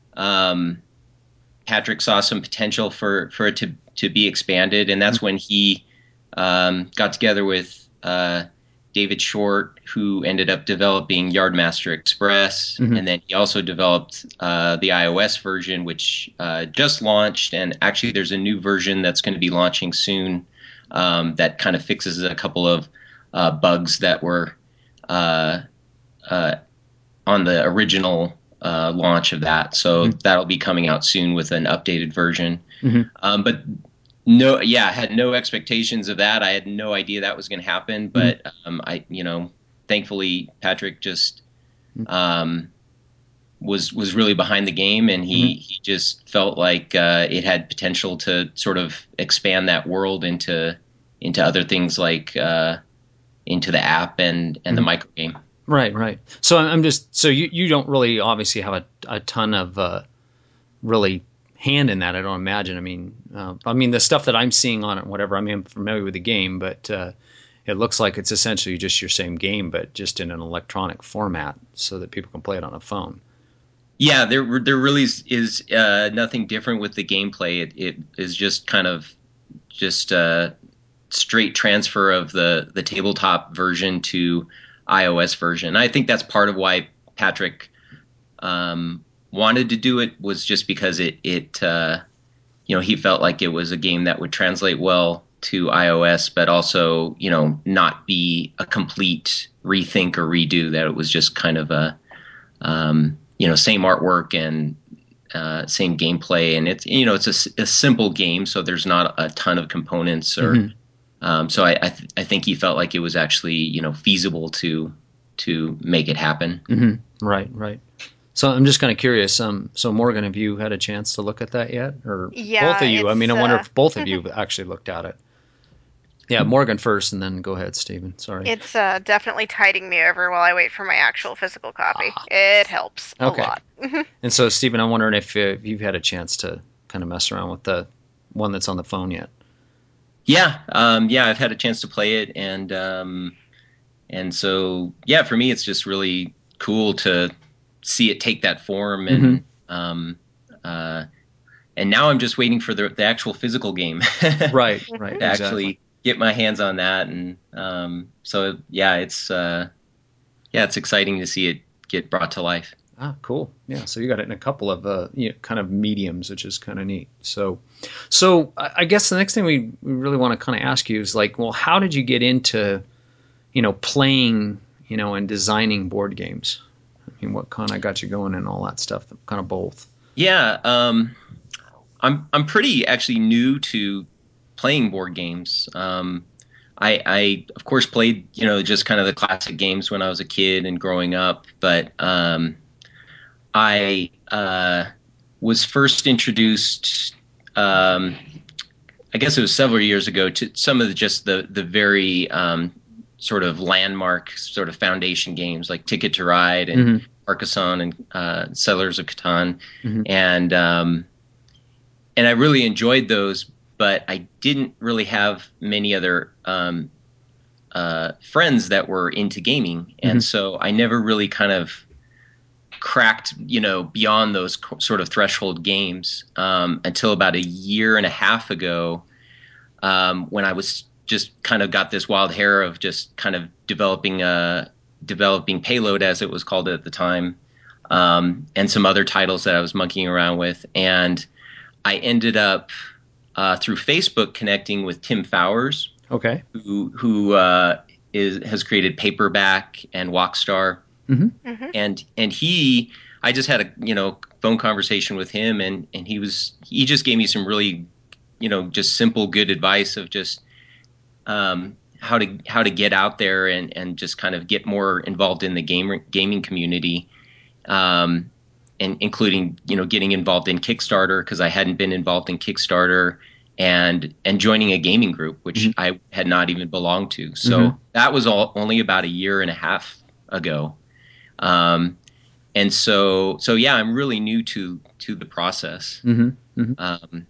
um, Patrick saw some potential for for it to to be expanded, and that's when he um, got together with uh, David Short, who ended up developing Yardmaster Express, Mm-hmm. and then he also developed uh, the iOS version, which uh, just launched. And actually, there's a new version that's going to be launching soon um, that kind of fixes a couple of uh, bugs that were uh, uh, on the original uh, launch of that. So Mm-hmm. that'll be coming out soon with an updated version. Mm-hmm. Um, but no, yeah, I had no expectations of that. I had no idea that was going to happen. Mm-hmm. But um, I, you know, thankfully Patrick just um, was was really behind the game, and he Mm-hmm. he just felt like uh, it had potential to sort of expand that world into into other things like uh, into the app and and the Mm-hmm. micro game. Right, right. So I'm I'm just so you you don't really obviously have a a ton of uh, really hand in that. I don't imagine. I mean, uh, I mean the stuff that I'm seeing on it, whatever. I mean, I'm familiar with the game, but uh, it looks like it's essentially just your same game, but just in an electronic format, so that people can play it on a phone. Yeah, there there really is, is uh, nothing different with the gameplay. It, it is just kind of just a straight transfer of the the tabletop version to iOS version. I think that's part of why Patrick um, wanted to do it was just because it it uh, you know he felt like it was a game that would translate well to iOS, but also you know not be a complete rethink or redo. That it was just kind of a um, you know, same artwork and uh, same gameplay, and it's you know it's a, a simple game, so there's not a ton of components, or Mm-hmm. um, so I I, th- I think he felt like it was actually you know feasible to to make it happen. Mm-hmm. Right, right. So I'm just kind of curious. Um, so Morgan, have you had a chance to look at that yet, or both Yeah, of you? I mean, it's I wonder uh if both of you have actually looked at it. Yeah, Morgan first, and then go ahead, Stephen. Sorry. it's uh definitely tiding me over while I wait for my actual physical copy. Ah, It helps a okay. lot. And so, Stephen, I'm wondering if, uh, if you've had a chance to kind of mess around with the one that's on the phone yet. Yeah, um, yeah, I've had a chance to play it, and um, and so yeah, for me, it's just really cool to see it take that form, Mm-hmm. and um, uh, and now I'm just waiting for the the actual physical game Right, Mhm. right, to exactly. actually get my hands on that, and um, so yeah, it's uh, yeah, it's exciting to see it get brought to life. Ah, cool. Yeah, so you got it in a couple of uh, you know, kind of mediums, which is kind of neat. So, so I I guess the next thing we, we really want to kind of ask you is like, well, how did you get into, you know, playing, you know, and designing board games? I mean, what kind of got you going and all that stuff? Kind of both. Yeah, um, I'm I'm pretty actually new to playing board games. Um, I, I of course played you know just kind of the classic games when I was a kid and growing up, but um, I uh, was first introduced. Um, I guess it was several years ago to some of the, just the the very um, sort of landmark sort of foundation games like Ticket to Ride and Mm-hmm. Carcassonne and uh, Settlers of Catan, Mm-hmm. and um, and I really enjoyed those, but I didn't really have many other um, uh, friends that were into gaming, Mm-hmm. and so I never really kind of cracked, you know, beyond those sort of threshold games um, until about a year and a half ago, um, when I was just kind of got this wild hair of just kind of developing a developing Payload as it was called at the time, um, and some other titles that I was monkeying around with, and I ended up uh, through Facebook connecting with Tim Fowers, Okay. who who uh, is has created Paperback and Walkstar, Mm-hmm. Mhm. and and he I just had a you know phone conversation with him, and and he was he just gave me some really you know just simple good advice of just um, how to how to get out there and and just kind of get more involved in the game gaming community, um, and including you know getting involved in Kickstarter because I hadn't been involved in Kickstarter, and and joining a gaming group which Mm-hmm. I had not even belonged to. Mm-hmm. So that was all only about a year and a half ago. Um, and so so yeah, I'm really new to to the process. Mm-hmm. Mm-hmm. Um,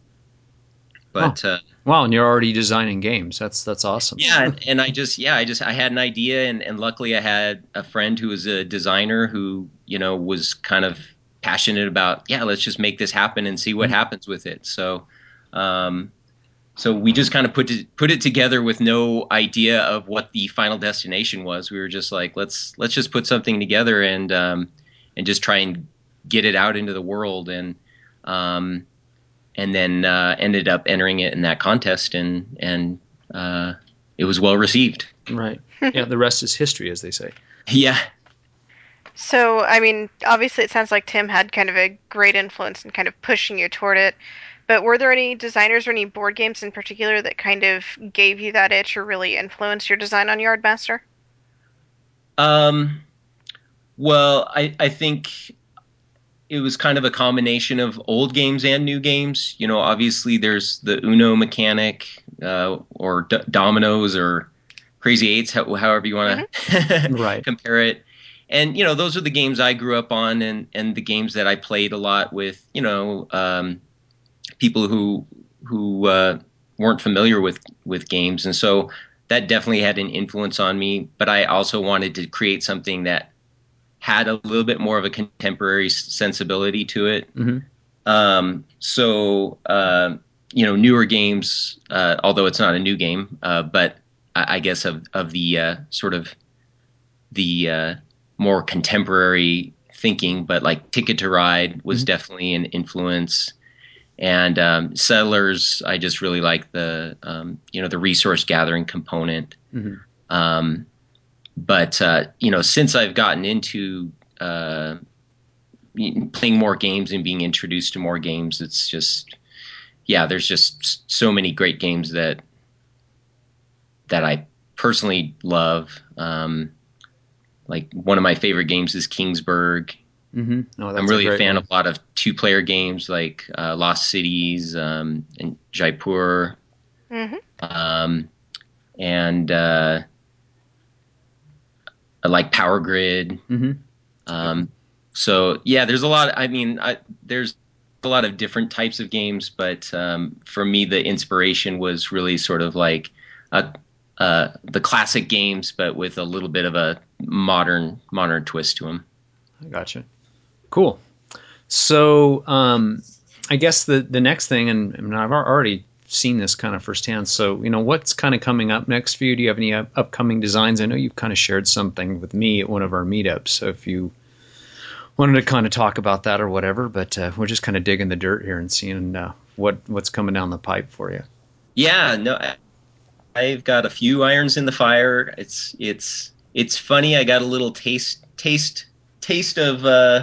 Oh, but uh, wow! And you're already designing games. That's that's awesome. yeah, and, and I just yeah, I just I had an idea, and and luckily I had a friend who was a designer who you know was kind of passionate about yeah, let's just make this happen and see what Mm-hmm. happens with it. So. Um, so we just kind of put it put it together with no idea of what the final destination was. We were just like, let's let's just put something together and um, and just try and get it out into the world, and um, and then uh, ended up entering it in that contest, and and uh, it was well received. Right. Yeah. The rest is history, as they say. Yeah. So, I mean, obviously it sounds like Tim had kind of a great influence in kind of pushing you toward it. But were there any designers or any board games in particular that kind of gave you that itch or really influenced your design on Yardmaster? Um, well, I I think it was kind of a combination of old games and new games. You know, obviously there's the Uno mechanic, uh, or d- dominoes or Crazy Eights, ho- however you Hmm. want to Right. compare it. And you know, those are the games I grew up on, and and the games that I played a lot with. You know, um, people who who uh, weren't familiar with with games, and so that definitely had an influence on me. But I also wanted to create something that had a little bit more of a contemporary sensibility to it. Mm-hmm. Um, so, uh, you know, newer games, uh, although it's not a new game, uh, but I, I guess of, of the uh, sort of the uh, more contemporary thinking, but like Ticket to Ride was Mm-hmm. definitely an influence. And um, Settlers, I just really like the, um, you know, the resource gathering component. Mm-hmm. Um, but, uh, you know, since I've gotten into uh, playing more games and being introduced to more games, it's just yeah, there's just so many great games that that I personally love. Um, like one of my favorite games is Kingsburg, Mm-hmm. No, that's I'm really a, a, great fan one. of a lot of two-player games like uh, Lost Cities um, and Jaipur, Hmm. um, and uh, I like Power Grid. Mm-hmm. Um, so yeah, there's a lot. I mean, I, there's a lot of different types of games, but um, for me, the inspiration was really sort of like uh, uh, the classic games, but with a little bit of a modern modern twist to them. I gotcha. Cool. So, um, I guess the the next thing, and, and I've already seen this kind of firsthand. So, you know, what's kind of coming up next for you? Do you have any up- upcoming designs? I know you've kind of shared something with me at one of our meetups. So, if you wanted to kind of talk about that or whatever, but uh, we're just kind of digging the dirt here and seeing uh, what what's coming down the pipe for you. Yeah, no, I, I've got a few irons in the fire. It's it's it's funny. I got a little taste taste taste of uh,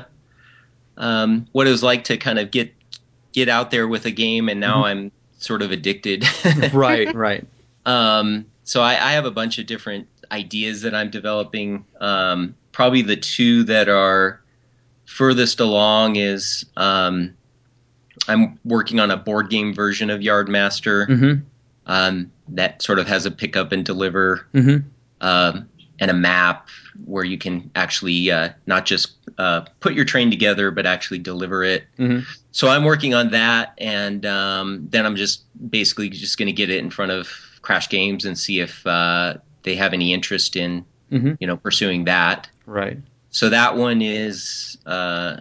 um, what it was like to kind of get get out there with a game, and now Mm-hmm. I'm sort of addicted. Right, right. um, so I, I have a bunch of different ideas that I'm developing. Um, probably the two that are furthest along is um, I'm working on a board game version of Yardmaster Mm-hmm. um, that sort of has a pick up and deliver Mm-hmm. um, and a map where you can actually uh, not just uh, put your train together, but actually deliver it. Mm-hmm. So I'm working on that, and um, then I'm just basically just going to get it in front of Crash Games and see if uh, they have any interest in, Mm-hmm. you know, pursuing that. Right, So that one is uh,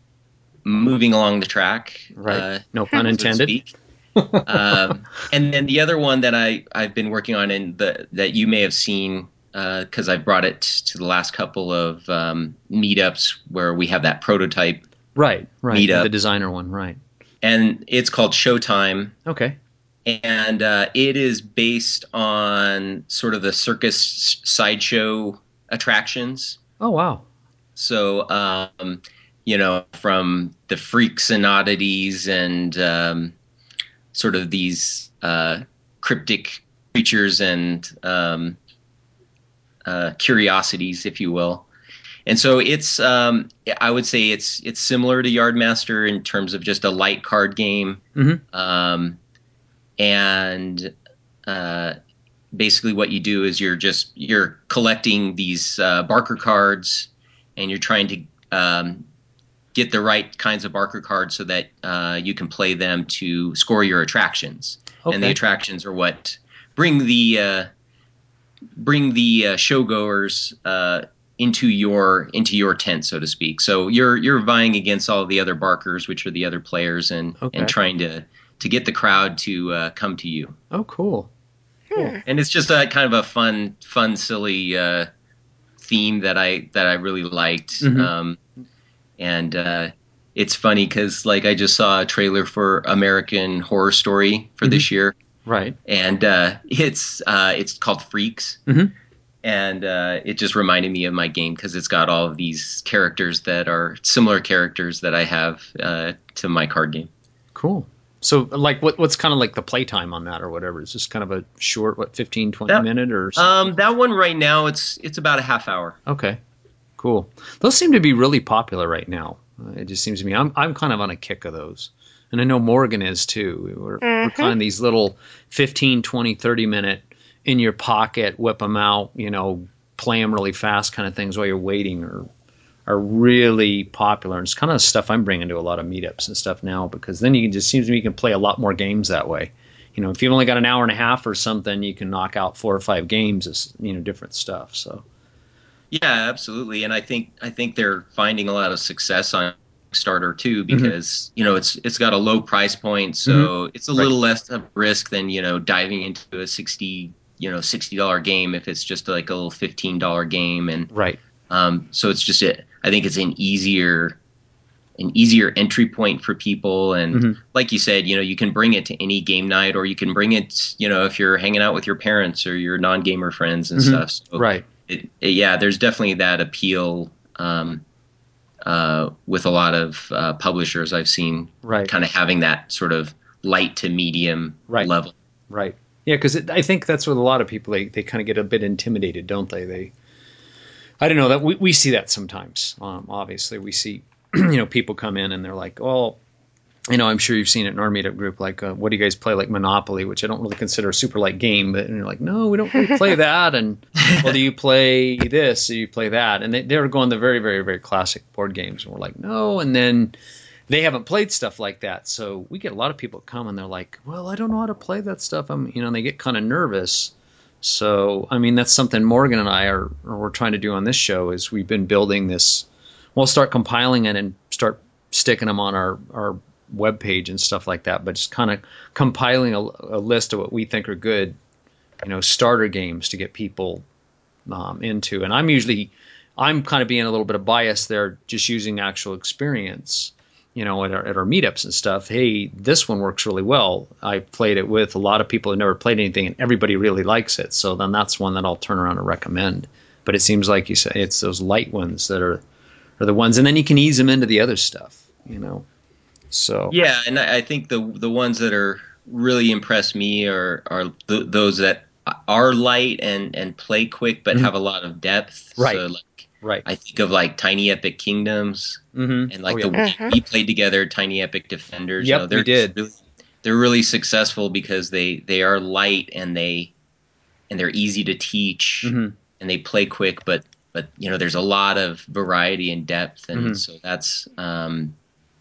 moving along the track, right. uh, No pun so to intended. speak. Um, and then the other one that I I've been working on and the, that you may have seen because uh, I've brought it to the last couple of um, meetups where we have that prototype Right, right. meetup, The designer one, right. and it's called Showtime, Okay. and uh, it is based on sort of the circus sideshow attractions. Oh, wow. So, um, you know, from the freaks and oddities and um, sort of these uh, cryptic creatures and um, uh, curiosities, if you will. And so it's, um, I would say it's it's similar to Yardmaster in terms of just a light card game, Mm-hmm. um, and uh, basically what you do is you're just you're collecting these uh, Barker cards, and you're trying to um, get the right kinds of Barker cards so that uh, you can play them to score your attractions. And the Okay. attractions are what bring the uh, bring the uh, showgoers uh, into your into your tent, so to speak. So you're you're vying against all of the other Barkers, which are the other players, and and Okay. trying to to get the crowd to uh, come to you. Oh, cool. Cool. Hmm. And it's just a kind of a fun, fun, silly uh, theme that I that I really liked. Mm-hmm. Um, and uh, it's funny because like I just saw a trailer for American Horror Story for Mm-hmm. this year, Right. and uh, it's uh, it's called Freaks, Mm-hmm. and uh, it just reminded me of my game because it's got all of these characters that are similar characters that I have uh, to my card game. Cool. So, like, what what's kind of like the playtime on that or whatever? Is this kind of a short, what, fifteen, twenty That minute or something? um, that one right now it's it's about a half hour. Okay. Cool. Those seem to be really popular right now. Uh, it just seems to me I'm I'm kind of on a kick of those. And I know Morgan is too. We're we're Hmm. kind of these little fifteen, twenty, thirty minute in your pocket, whip them out, you know, play them really fast kind of things while you're waiting are are really popular. And it's kind of stuff I'm bringing to a lot of meetups and stuff now because then you can just seems to me you can play a lot more games that way. You know, if you've only got an hour and a half or something, you can knock out four or five games of, you know, different stuff. So, Yeah, absolutely. And I think I think they're finding a lot of success on Kickstarter too hmm because you know it's it's got a low price point, hmm so it's a right. little less of risk than you know diving into a sixty you know sixty dollar game if it's just like a little fifteen dollar game, and Right. um, so it's just it. I think it's an easier an easier entry point for people, and hmm like you said, you know you can bring it to any game night, or you can bring it you know if you're hanging out with your parents or your non gamer friends and hmm stuff. So Right. it, it, yeah, there's definitely that appeal um, uh, with a lot of uh, publishers I've seen Right. kind of having that sort of light to medium Right. level. Right. Yeah, because I think that's what a lot of people they, they kind of get a bit intimidated, don't they? They I don't know that we, we see that sometimes. Um, obviously, we see you know people come in and they're like, "Oh, you know, I'm sure you've seen it in our meetup group. Like, uh, what do you guys play? Like Monopoly, which I don't really consider a super light game, but and you're like, no, we don't really play that. And well, do you play this? Or do you play that? And they they were going the very very very classic board games, and we're like, no. And then they haven't played stuff like that, so we get a lot of people come and they're like, well, I don't know how to play that stuff. I'm you know, and they get kind of nervous. So, I mean, that's something Morgan and I are, or we're trying to do on this show is we've been building this. We'll start compiling it and start sticking them on our, our web page and stuff like that, but just kind of compiling a, a list of what we think are good, you know, starter games to get people um, into. And I'm usually, I'm kind of being a little bit of bias there, just using actual experience. You know, at our, at our meetups and stuff, hey, this one works really well. I played it with a lot of people who never played anything, and everybody really likes it. So then that's one that I'll turn around and recommend. But it seems like you say it's those light ones that are, are the ones, and then you can ease them into the other stuff, you know. So Yeah, and I I think the the ones that are really impress me are are th- those that are light and and play quick but Mhm. have a lot of depth. Right. So like right. I think of like Tiny Epic Kingdoms Mm-hmm. and like Oh, the yeah. way Mhm. we played together, Tiny Epic Defenders. Yep, you know, they're we did. Really, they're really successful because they they are light and they and they're easy to teach Mm-hmm. and they play quick, but but you know there's a lot of variety and depth, and Mm-hmm. so that's um,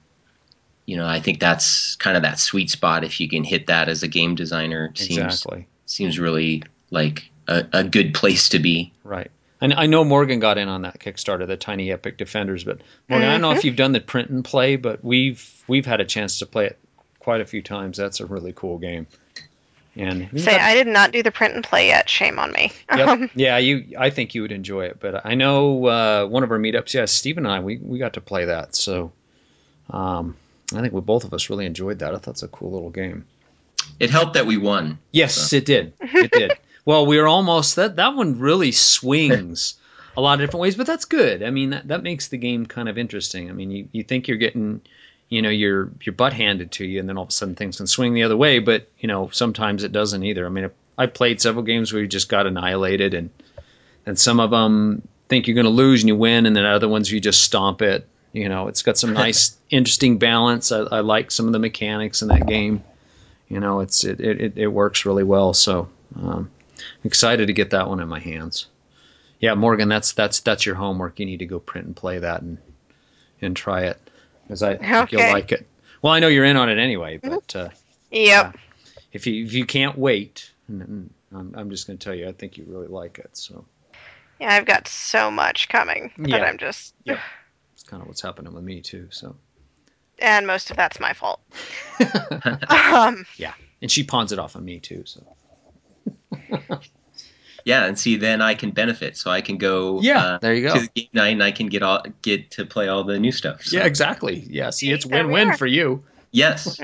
you know I think that's kind of that sweet spot. If you can hit that as a game designer, it seems Exactly. seems really like a, a good place to be. Right. And I know Morgan got in on that Kickstarter, the Tiny Epic Defenders. But Morgan, I don't know Mhm. if you've done the print and play, but we've we've had a chance to play it quite a few times. That's a really cool game. And we've Say, got, I did not do the print and play yet. Shame on me. yep, Um, yeah, you. I think you would enjoy it. But I know uh, one of our meetups, yeah, Steve and I, we, we got to play that. So um, I think we both of us really enjoyed that. I thought it's a cool little game. It helped that we won. Yes, So. it did. It did. Well, we were almost that. That one really swings a lot of different ways, but that's good. I mean, that, that makes the game kind of interesting. I mean, you, you think you're getting, you know, your your butt handed to you, and then all of a sudden things can swing the other way. But you know, sometimes it doesn't either. I mean, I played several games where you just got annihilated, and and some of them think you're going to lose and you win, and then other ones you just stomp it. You know, it's got some nice, interesting balance. I, I like some of the mechanics in that game. You know, it's it it, it works really well. So um, excited to get that one in my hands. Yeah, Morgan, that's that's that's your homework. You need to go print and play that and and try it because I think you'll okay. like it. Well, I know you're in on it anyway, Mhm. but uh, yeah, Yep. if you if you can't wait, I'm I'm just going to tell you, I think you really like it. So Yeah, I've got so much coming that yeah, I'm just. yep, it's kind of what's happening with me too. So And most of that's my fault. Um, yeah, and she pawns it off on me too. So Yeah, and see, then I can benefit, so I can go yeah, uh, there you to go. the game night, and I can get all get to play all the new stuff. So. Yeah, exactly. Yeah, see, it's there we win-win are. for you. Yes.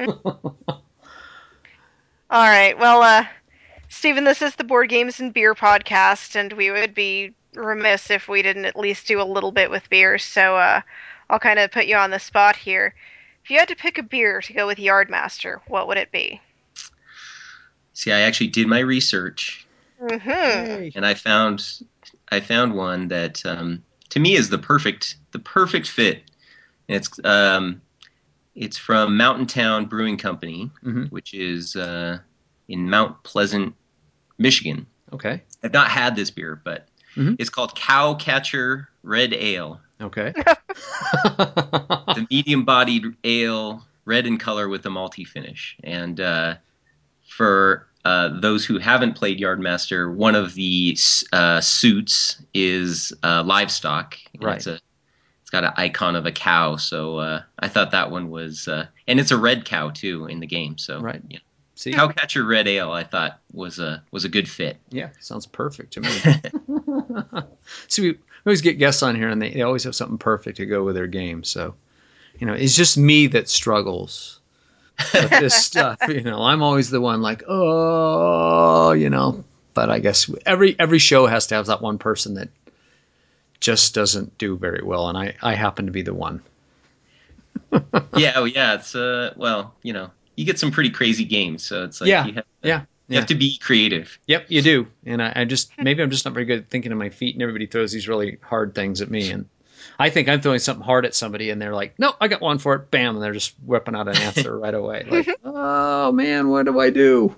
All right. Well, uh, Stephen, this is the Board Games and Beer podcast, and we would be remiss if we didn't at least do a little bit with beer. So, uh, I'll kind of put you on the spot here. If you had to pick a beer to go with Yardmaster, what would it be? See, I actually did my research, Mm-hmm. Yay. and I found I found one that um, to me is the perfect the perfect fit. And it's um, it's from Mountain Town Brewing Company, Mm-hmm. which is uh, in Mount Pleasant, Michigan. Okay. I've not had this beer, but Mhm. it's called Cowcatcher Red Ale. Okay. It's a medium-bodied ale, red in color with a malty finish. And uh, for uh, those who haven't played Yardmaster, one of the uh, suits is uh, livestock, and Right. it's a it's got an icon of a cow. So uh, I thought that one was, uh, and it's a red cow too in the game. So Right. yeah. See, Cowcatcher Red Ale, I thought was a was a good fit. yeah, sounds perfect to me. See, we always get guests on here, and they, they always have something perfect to go with their game. So, you know, it's just me that struggles with this stuff. You know, I'm always the one like, oh, you know. But I guess every every show has to have that one person that just doesn't do very well, and I I happen to be the one. Yeah, oh yeah, it's uh well, you know, you get some pretty crazy games, so it's like Yeah, you have to, yeah, You have to be creative. Yep, you do. And I, I just maybe I'm just not very good at thinking of my feet, and everybody throws these really hard things at me, and I think I'm throwing something hard at somebody, and they're like, "No, I got one for it." Bam, and they're just whipping out an answer right away. Like, oh man, what do I do?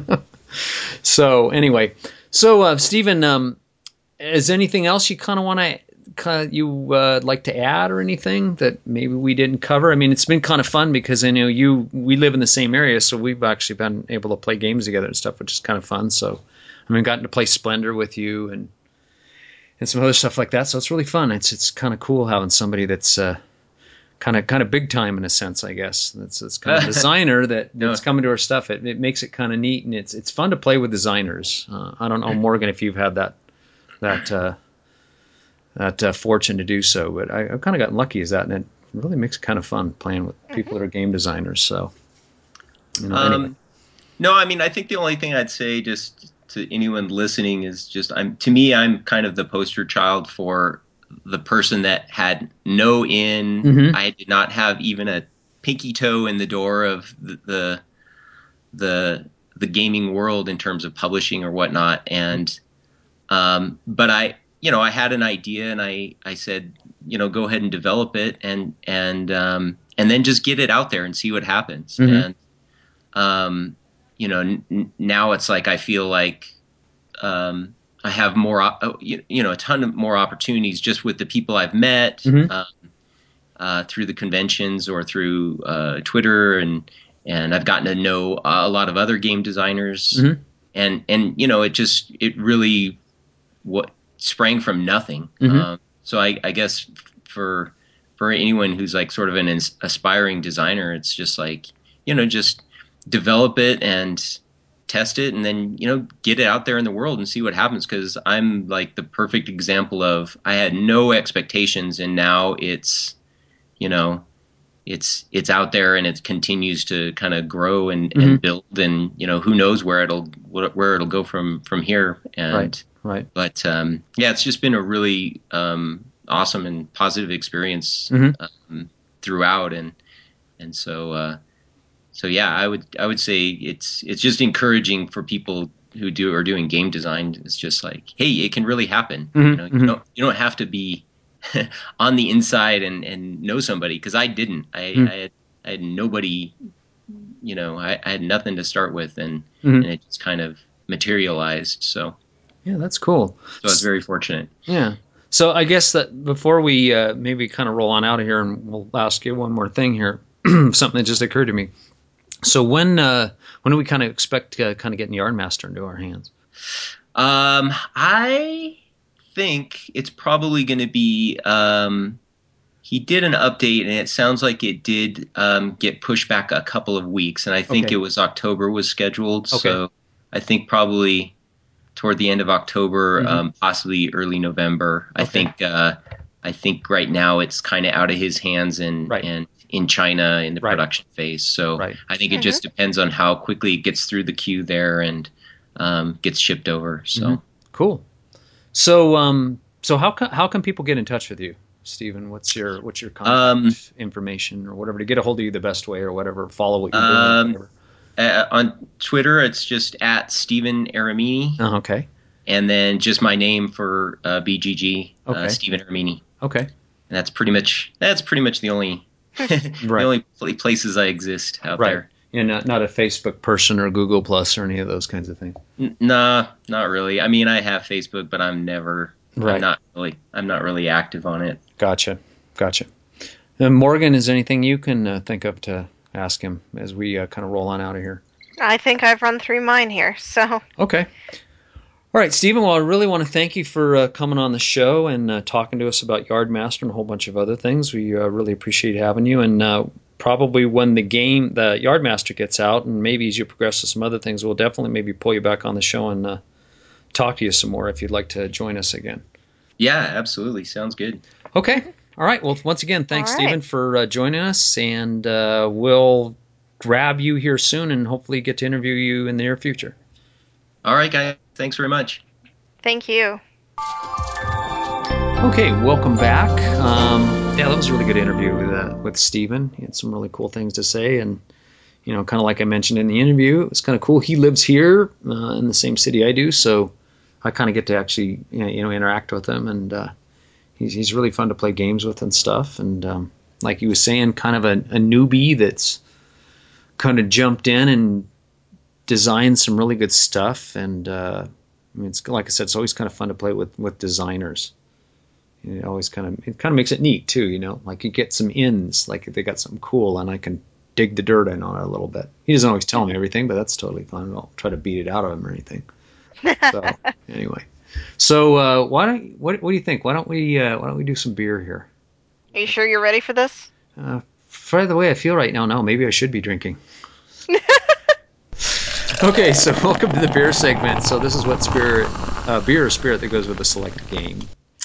So anyway, so uh, Stephen, um, is there anything else you kind of want to? Kind of, you uh, like to add or anything that maybe we didn't cover? I mean, it's been kind of fun because I know you, we live in the same area, so we've actually been able to play games together and stuff, which is kind of fun. So, I mean, gotten to play Splendor with you and and some other stuff like that. So it's really fun. It's it's kind of cool having somebody that's uh, kind of kind of big time in a sense, I guess. That's it's kind of a designer that that's coming to our stuff. It it makes it kind of neat, and it's it's fun to play with designers. Uh, I don't know, Morgan, if you've had that that. Uh, that uh, fortune to do so, but I, I've kind of gotten lucky as that, and it really makes it kind of fun playing with people mm-hmm. that are game designers. So, you know, um, anyway. No, I mean, I think the only thing I'd say just to anyone listening is just, I'm to me, I'm kind of the poster child for the person that had no in. Mm-hmm. I did not have even a pinky toe in the door of the the the, the gaming world in terms of publishing or whatnot, and um, but I. You know, I had an idea, and I, I said, you know, go ahead and develop it, and and um, and then just get it out there and see what happens. Mm-hmm. And um, you know, n- now it's like I feel like um, I have more, op- you, you know, a ton of more opportunities just with the people I've met mm-hmm. um, uh, through the conventions or through uh, Twitter, and and I've gotten to know a lot of other game designers, mm-hmm. and and you know, it just it really what. sprang from nothing. Mm-hmm. Um, so I, I guess for for anyone who's like sort of an ins- aspiring designer, it's just like, you know, just develop it and test it, and then, you know, get it out there in the world and see what happens. Because I'm like the perfect example of I had no expectations, and now it's, you know, it's it's out there, and it continues to kind of grow and, mm-hmm. and build, and, you know, who knows where it'll where it'll go from from here. And right. Right. But um, yeah, it's just been a really um, awesome and positive experience mm-hmm. um, throughout, and and so uh, so yeah, I would I would say it's it's just encouraging for people who do are doing game design. It's just like, hey, it can really happen. Mm-hmm. You know, mm-hmm. you don't you don't have to be on the inside and, and know somebody, because I didn't. I, mm-hmm. I had I had nobody. You know, I, I had nothing to start with, and mm-hmm. and it just kind of materialized. So. Yeah, that's cool. So I was very fortunate. Yeah. So I guess that before we uh, maybe kind of roll on out of here, and we'll ask you one more thing here, something that just occurred to me. So when uh, when do we kind of expect uh, kind of getting Yardmaster into our hands? Um, I think it's probably going to be. Um, he did an update, and it sounds like it did um, get pushed back a couple of weeks, and I think okay. it was October was scheduled. Okay. So I think probably. Toward the end of October, mm-hmm. um, possibly early November. Okay. I think. Uh, I think right now it's kind of out of his hands and right. and in China in the right. production phase. So right. I think it mm-hmm. just depends on how quickly it gets through the queue there and um, gets shipped over. So mm-hmm. cool. So um, so how can how can people get in touch with you, Stephen? What's your what's your contact um, information or whatever to get a hold of you the best way or whatever? Follow what you're doing. Um, whatever. Uh, on Twitter, it's just at Stephen Aramini. Oh, okay. And then just my name for uh, B G G, okay. uh, Stephen Aramini. Okay. And that's pretty much that's pretty much the only right. the only places I exist out right. there. You're not not a Facebook person or Google Plus or any of those kinds of things. N- nah, not really. I mean, I have Facebook, but I'm never. Right. I'm not really. I'm not really active on it. Gotcha. Gotcha. And Morgan, is there anything you can uh, think of to ask him as we uh, kind of roll on out of here? I think I've run through mine here, so. Okay. All right, Stephen, well, I really want to thank you for uh, coming on the show and uh, talking to us about Yardmaster and a whole bunch of other things. We uh, really appreciate having you, and uh, probably when the game, the Yardmaster gets out, and maybe as you progress to some other things, we'll definitely maybe pull you back on the show and uh, talk to you some more if you'd like to join us again. Yeah, absolutely. Sounds good. Okay. All right. Well, once again, thanks, right. Stephen, for uh, joining us, and uh, we'll grab you here soon and hopefully get to interview you in the near future. All right, guys. Thanks very much. Thank you. Okay, welcome back. Um, yeah, that was a really good interview with uh, with Stephen. He had some really cool things to say, and you know, kind of like I mentioned in the interview, it's kind of cool. He lives here uh, in the same city I do, so I kind of get to actually, you know, interact with him, and uh, he's he's really fun to play games with and stuff. And um, like he was saying, kind of a, a newbie that's kind of jumped in and designed some really good stuff. And uh, I mean, it's like I said, it's always kind of fun to play with with designers. It always kind of it kind of makes it neat too, you know. Like you get some ins, like they got something cool, and I can dig the dirt in on it a little bit. He doesn't always tell me everything, but that's totally fun. I don't try to beat it out of him or anything. So anyway, so uh, why don't what what do you think? Why don't we uh, why don't we do some beer here? Are you sure you're ready for this? Uh, for the way I feel right now, no, maybe I should be drinking. Okay, so welcome to the beer segment. So this is what spirit, uh, beer or spirit that goes with a select game.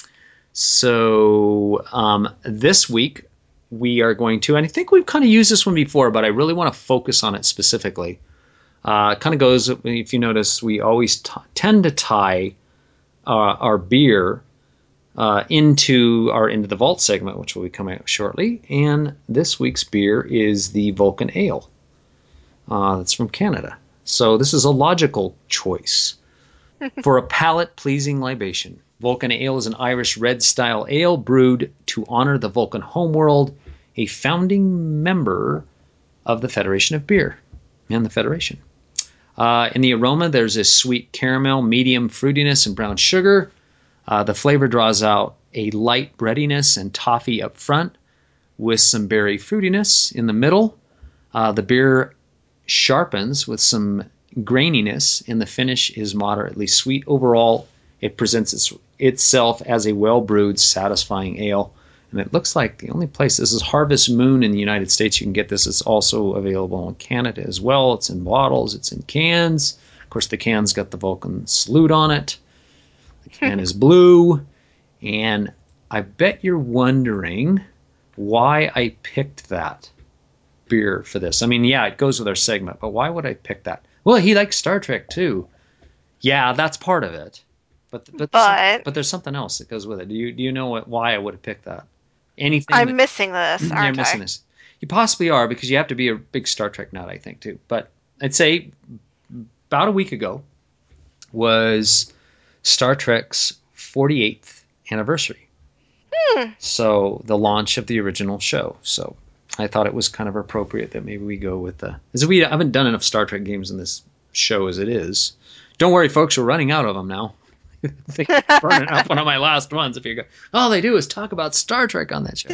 So um, this week we are going to, and I think we've kind of used this one before, but I really want to focus on it specifically. Uh, it kind of goes, if you notice, we always t- tend to tie uh, our beer uh, into our Into the Vault segment, which will be coming out shortly. And this week's beer is the Vulcan Ale. Uh, that's from Canada. So this is a logical choice for a palate-pleasing libation. Vulcan Ale is an Irish red-style ale brewed to honor the Vulcan homeworld, a founding member of the Federation of Beer and the Federation. Uh, in the aroma, there's a sweet caramel, medium fruitiness, and brown sugar. Uh, the flavor draws out a light breadiness and toffee up front with some berry fruitiness in the middle. Uh, the beer sharpens with some graininess, and the finish is moderately sweet. Overall, it presents its, itself as a well-brewed, satisfying ale. And it looks like the only place, this is Harvest Moon in the United States. You can get this. It's also available in Canada as well. It's in bottles. It's in cans. Of course, the can's got the Vulcan salute on it. The can is blue. And I bet you're wondering why I picked that beer for this. I mean, yeah, it goes with our segment, but why would I pick that? Well, he likes Star Trek too. Yeah, that's part of it. But but But but there's something else that goes with it. Do you do you know what, why I would have picked that? Anything I'm that, missing this, you're aren't missing I? this. You possibly are, because you have to be a big Star Trek nut, I think, too. But I'd say about a week ago was Star Trek's forty-eighth anniversary. Hmm. So the launch of the original show. So I thought it was kind of appropriate that maybe we go with the. As we haven't done enough Star Trek games in this show as it is. Don't worry, folks, we're running out of them now. I think I'm burning up one of my last ones. If you go, all they do is talk about Star Trek on that show.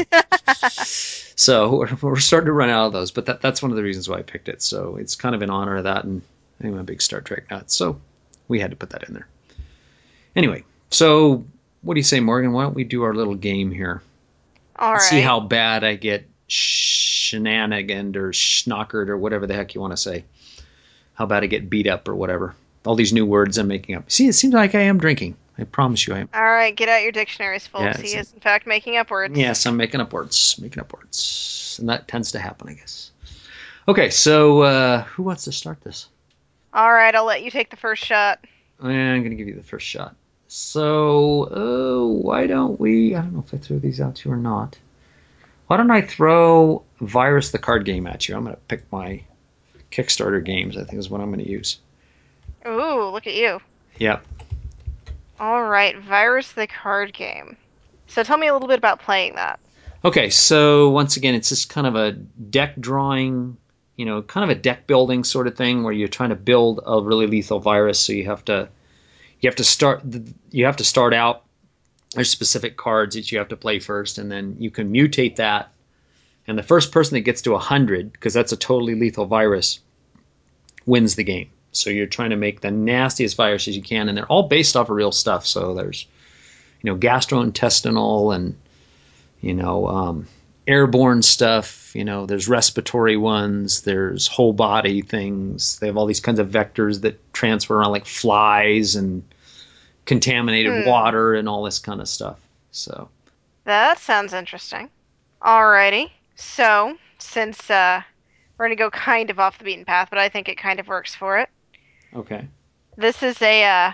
So we're, we're starting to run out of those, but that, that's one of the reasons why I picked it. So it's kind of in honor of that, and I'm a big Star Trek nut, so we had to put that in there. Anyway, so what do you say, Morgan? Why don't we do our little game here? All right. See how bad I get shenaniganed or schnockered or whatever the heck you want to say. How bad I get beat up or whatever. All these new words I'm making up. See, it seems like I am drinking. I promise you I am. All right, get out your dictionaries, folks. Yeah, He is, in fact, making up words. Yes, I'm making up words. Making up words. And that tends to happen, I guess. Okay, so uh, who wants to start this? All right, I'll let you take the first shot. I'm going to give you the first shot. So, uh, why don't we... I don't know if I threw these out to you or not. Why don't I throw Virus the card game at you? I'm going to pick my Kickstarter games, I think is what I'm going to use. Ooh, look at you. Yep. All right, Virus the card game. So tell me a little bit about playing that. Okay, so once again, it's just kind of a deck drawing, you know, kind of a deck building sort of thing where you're trying to build a really lethal virus. So you have to, you have to start, you have to start out. There's specific cards that you have to play first, and then you can mutate that. And the first person that gets to one hundred, because that's a totally lethal virus, wins the game. So you're trying to make the nastiest viruses you can, and they're all based off of real stuff. So there's, you know, gastrointestinal and, you know, um, airborne stuff. You know, there's respiratory ones. There's whole body things. They have all these kinds of vectors that transfer around, like flies and contaminated Hmm. water and all this kind of stuff. So That sounds interesting. Alrighty. So, since uh, we're gonna go kind of off the beaten path, but I think it kind of works for it. okay, This is a uh,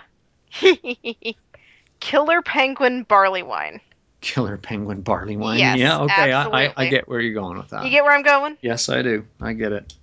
Killer Penguin barley wine. Killer Penguin barley wine. Yes, Yeah, okay, I, I I absolutely. get where you're going with You that. get where I'm going? Yes, I do. I get it.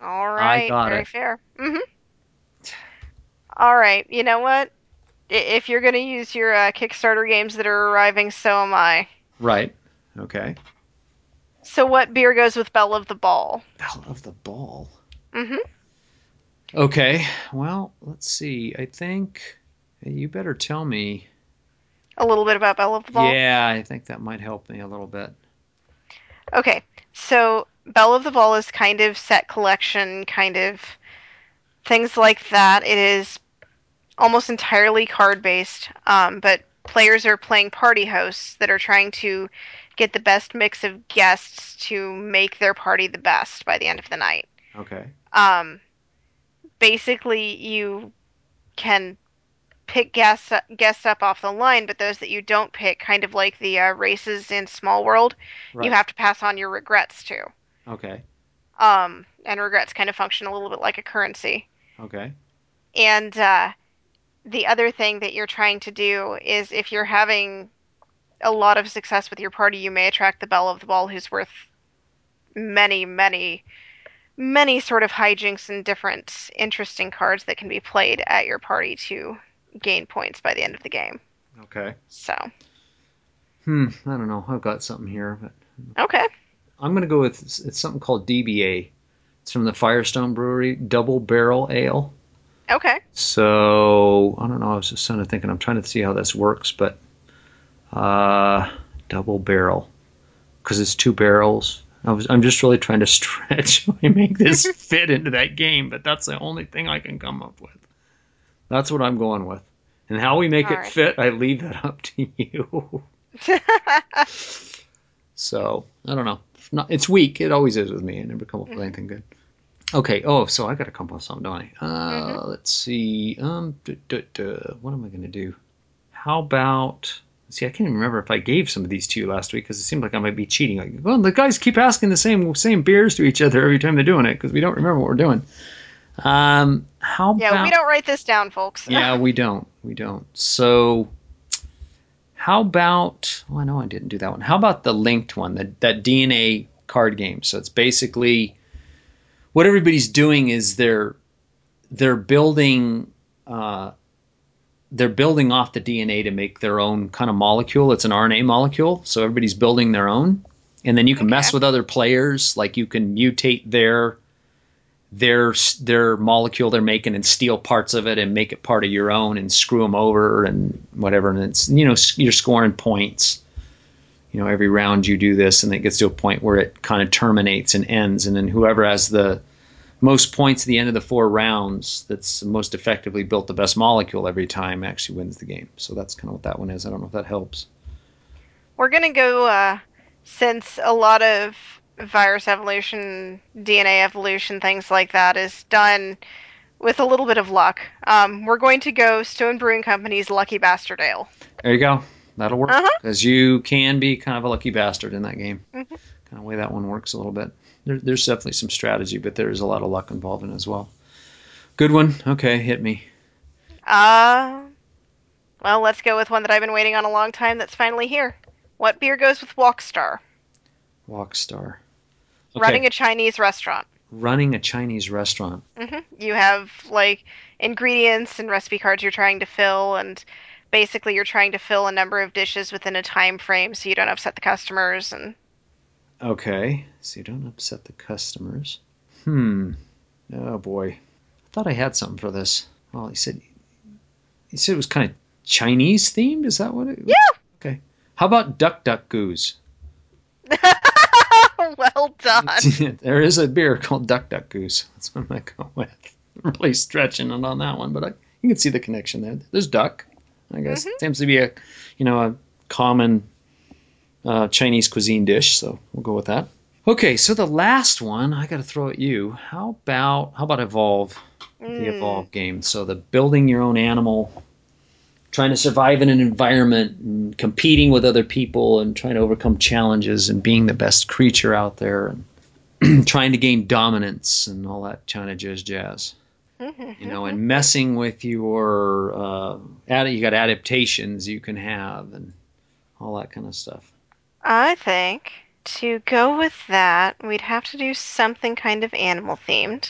All I right, got very it. fair. Mm-hmm. All right, you know what? I- If you're gonna use your uh, Kickstarter games that are arriving, so am I. Right. Okay. So what beer goes with Belle of the Ball? Belle of the Ball. Mm-hmm. Okay. Well, let's see. I think you better tell me. A little bit about Belle of the Ball. Yeah, I think that might help me a little bit. Okay, so Belle of the Ball is kind of set collection, kind of things like that. It is almost entirely card based, um, but players are playing party hosts that are trying to get the best mix of guests to make their party the best by the end of the night. Okay. Um, basically, you can pick guests guests up off the line, but those that you don't pick, kind of like the uh, races in Small World, you Right. have to pass on your regrets to. Okay. Um, and regrets kind of function a little bit like a currency. Okay. And uh, the other thing that you're trying to do is if you're having a lot of success with your party, you may attract the belle of the ball who's worth many, many, many sort of hijinks and different interesting cards that can be played at your party to gain points by the end of the game. Okay. So, Hmm. I don't know. I've got something here, but okay. I'm gonna go with it's something called D B A. It's from the Firestone Brewery Double Barrel Ale. Okay. So I don't know. I was just kind of thinking. I'm trying to see how this works, but uh, double barrel because it's two barrels. I was. I'm just really trying to stretch and make this fit into that game, but that's the only thing I can come up with. That's what I'm going with. And how we make All it right. fit, I leave that up to you. So I don't know. Not, it's weak. It always is with me. I never come up with Mhm. anything good. Okay. Oh, so I got to come up with something, don't I? Mhm. Uh, let's see. Um, duh, duh, duh. What am I going to do? How about? See, I can't even remember if I gave some of these to you last week because it seemed like I might be cheating. Like, well, the guys keep asking the same same beers to each other every time they're doing it because we don't remember what we're doing. Um, how Yeah, we about? don't write this down, folks. Yeah, we don't. We don't. So how about? Oh, I know I didn't do that one. How about the linked one, that that D N A card game? So it's basically what everybody's doing is they're they're building uh, they're building off the D N A to make their own kind of molecule. It's an R N A molecule, so everybody's building their own, and then you can Okay. mess with other players. Like you can mutate their their their molecule they're making and steal parts of it and make it part of your own and screw them over and whatever. And it's you know you're scoring points. You know every round you do this, and it gets to a point where it kind of terminates and ends, and then whoever has the most points at the end of the four rounds that's most effectively built the best molecule every time actually wins the game. So that's kind of what that one is. I don't know if that helps. We're gonna go uh since a lot of virus evolution, D N A evolution, things like that is done with a little bit of luck. Um, we're going to go Stone Brewing Company's Lucky Bastard Ale. There you go. That'll work Uh-huh. because you can be kind of a lucky bastard in that game. Mhm. Kind of way that one works a little bit. There, there's definitely some strategy, but there's a lot of luck involved in it as well. Good one. Okay, hit me. Uh, well, let's go with one that I've been waiting on a long time that's finally here. What beer goes with Walkstar? Walkstar. Okay, Running a Chinese restaurant. running a Chinese restaurant. hmm You have like ingredients and recipe cards you're trying to fill, and basically you're trying to fill a number of dishes within a time frame so you don't upset the customers. And Okay, so you don't upset the customers. Hmm. Oh boy, I thought I had something for this. Well, he said he said it was kind of Chinese themed. Is that what it was? yeah, Okay. How about Duck Duck Goose? well done. There is a beer called Duck Duck Goose. That's what I'm gonna go with. I'm really stretching it on that one, but I, you can see the connection there. There's duck. I guess hmm seems to be a you know a common uh, Chinese cuisine dish, so we'll go with that. Okay, so the last one I got to throw at you. How about how about Evolve, the Mm. Evolve game? So the building your own animal, trying to survive in an environment, and competing with other people, and trying to overcome challenges, and being the best creature out there, and trying to gain dominance, and all that kind of jazz jazz. You know, and messing with your uh, ad- you got adaptations you can have, and all that kind of stuff. I think To go with that, we'd have to do something kind of animal themed.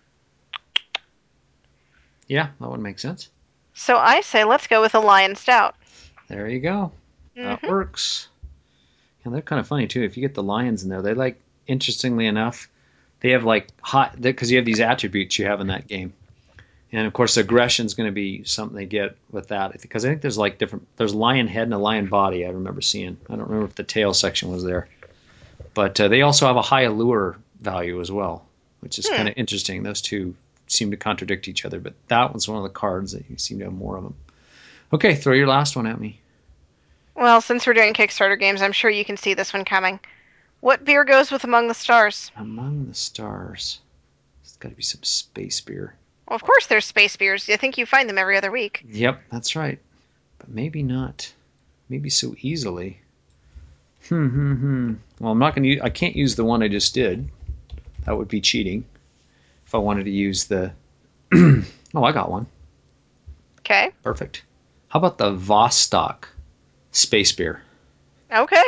Yeah, that would make sense. So I say let's go with a lion stout. There you go. That Mm-hmm. works. And they're kind of funny too. If you get the lions in there, they like, interestingly enough, they have like hot, because you have these attributes you have in that game. And of course, aggression is going to be something they get with that, because I think there's like different. There's lion head and a lion body. I remember seeing. I don't remember if the tail section was there, but uh, they also have a high allure value as well, which is Hmm. kind of interesting. Those two seem to contradict each other, but that one's one of the cards that you seem to have more of them. Okay, throw your last one at me. Well, since we're doing Kickstarter games, I'm sure you can see this one coming. What beer goes with Among the Stars? Among the Stars. It's got to be some space beer. Well, of course there's space beers. I think you find them every other week. Yep, that's right. But maybe not. Maybe so easily. Hmm, hmm, hmm. Well, I'm not going to use, I can't use the one I just did. That would be cheating. If I wanted to use the, oh, I got one. Okay. Perfect. How about the Vostok space beer? Okay.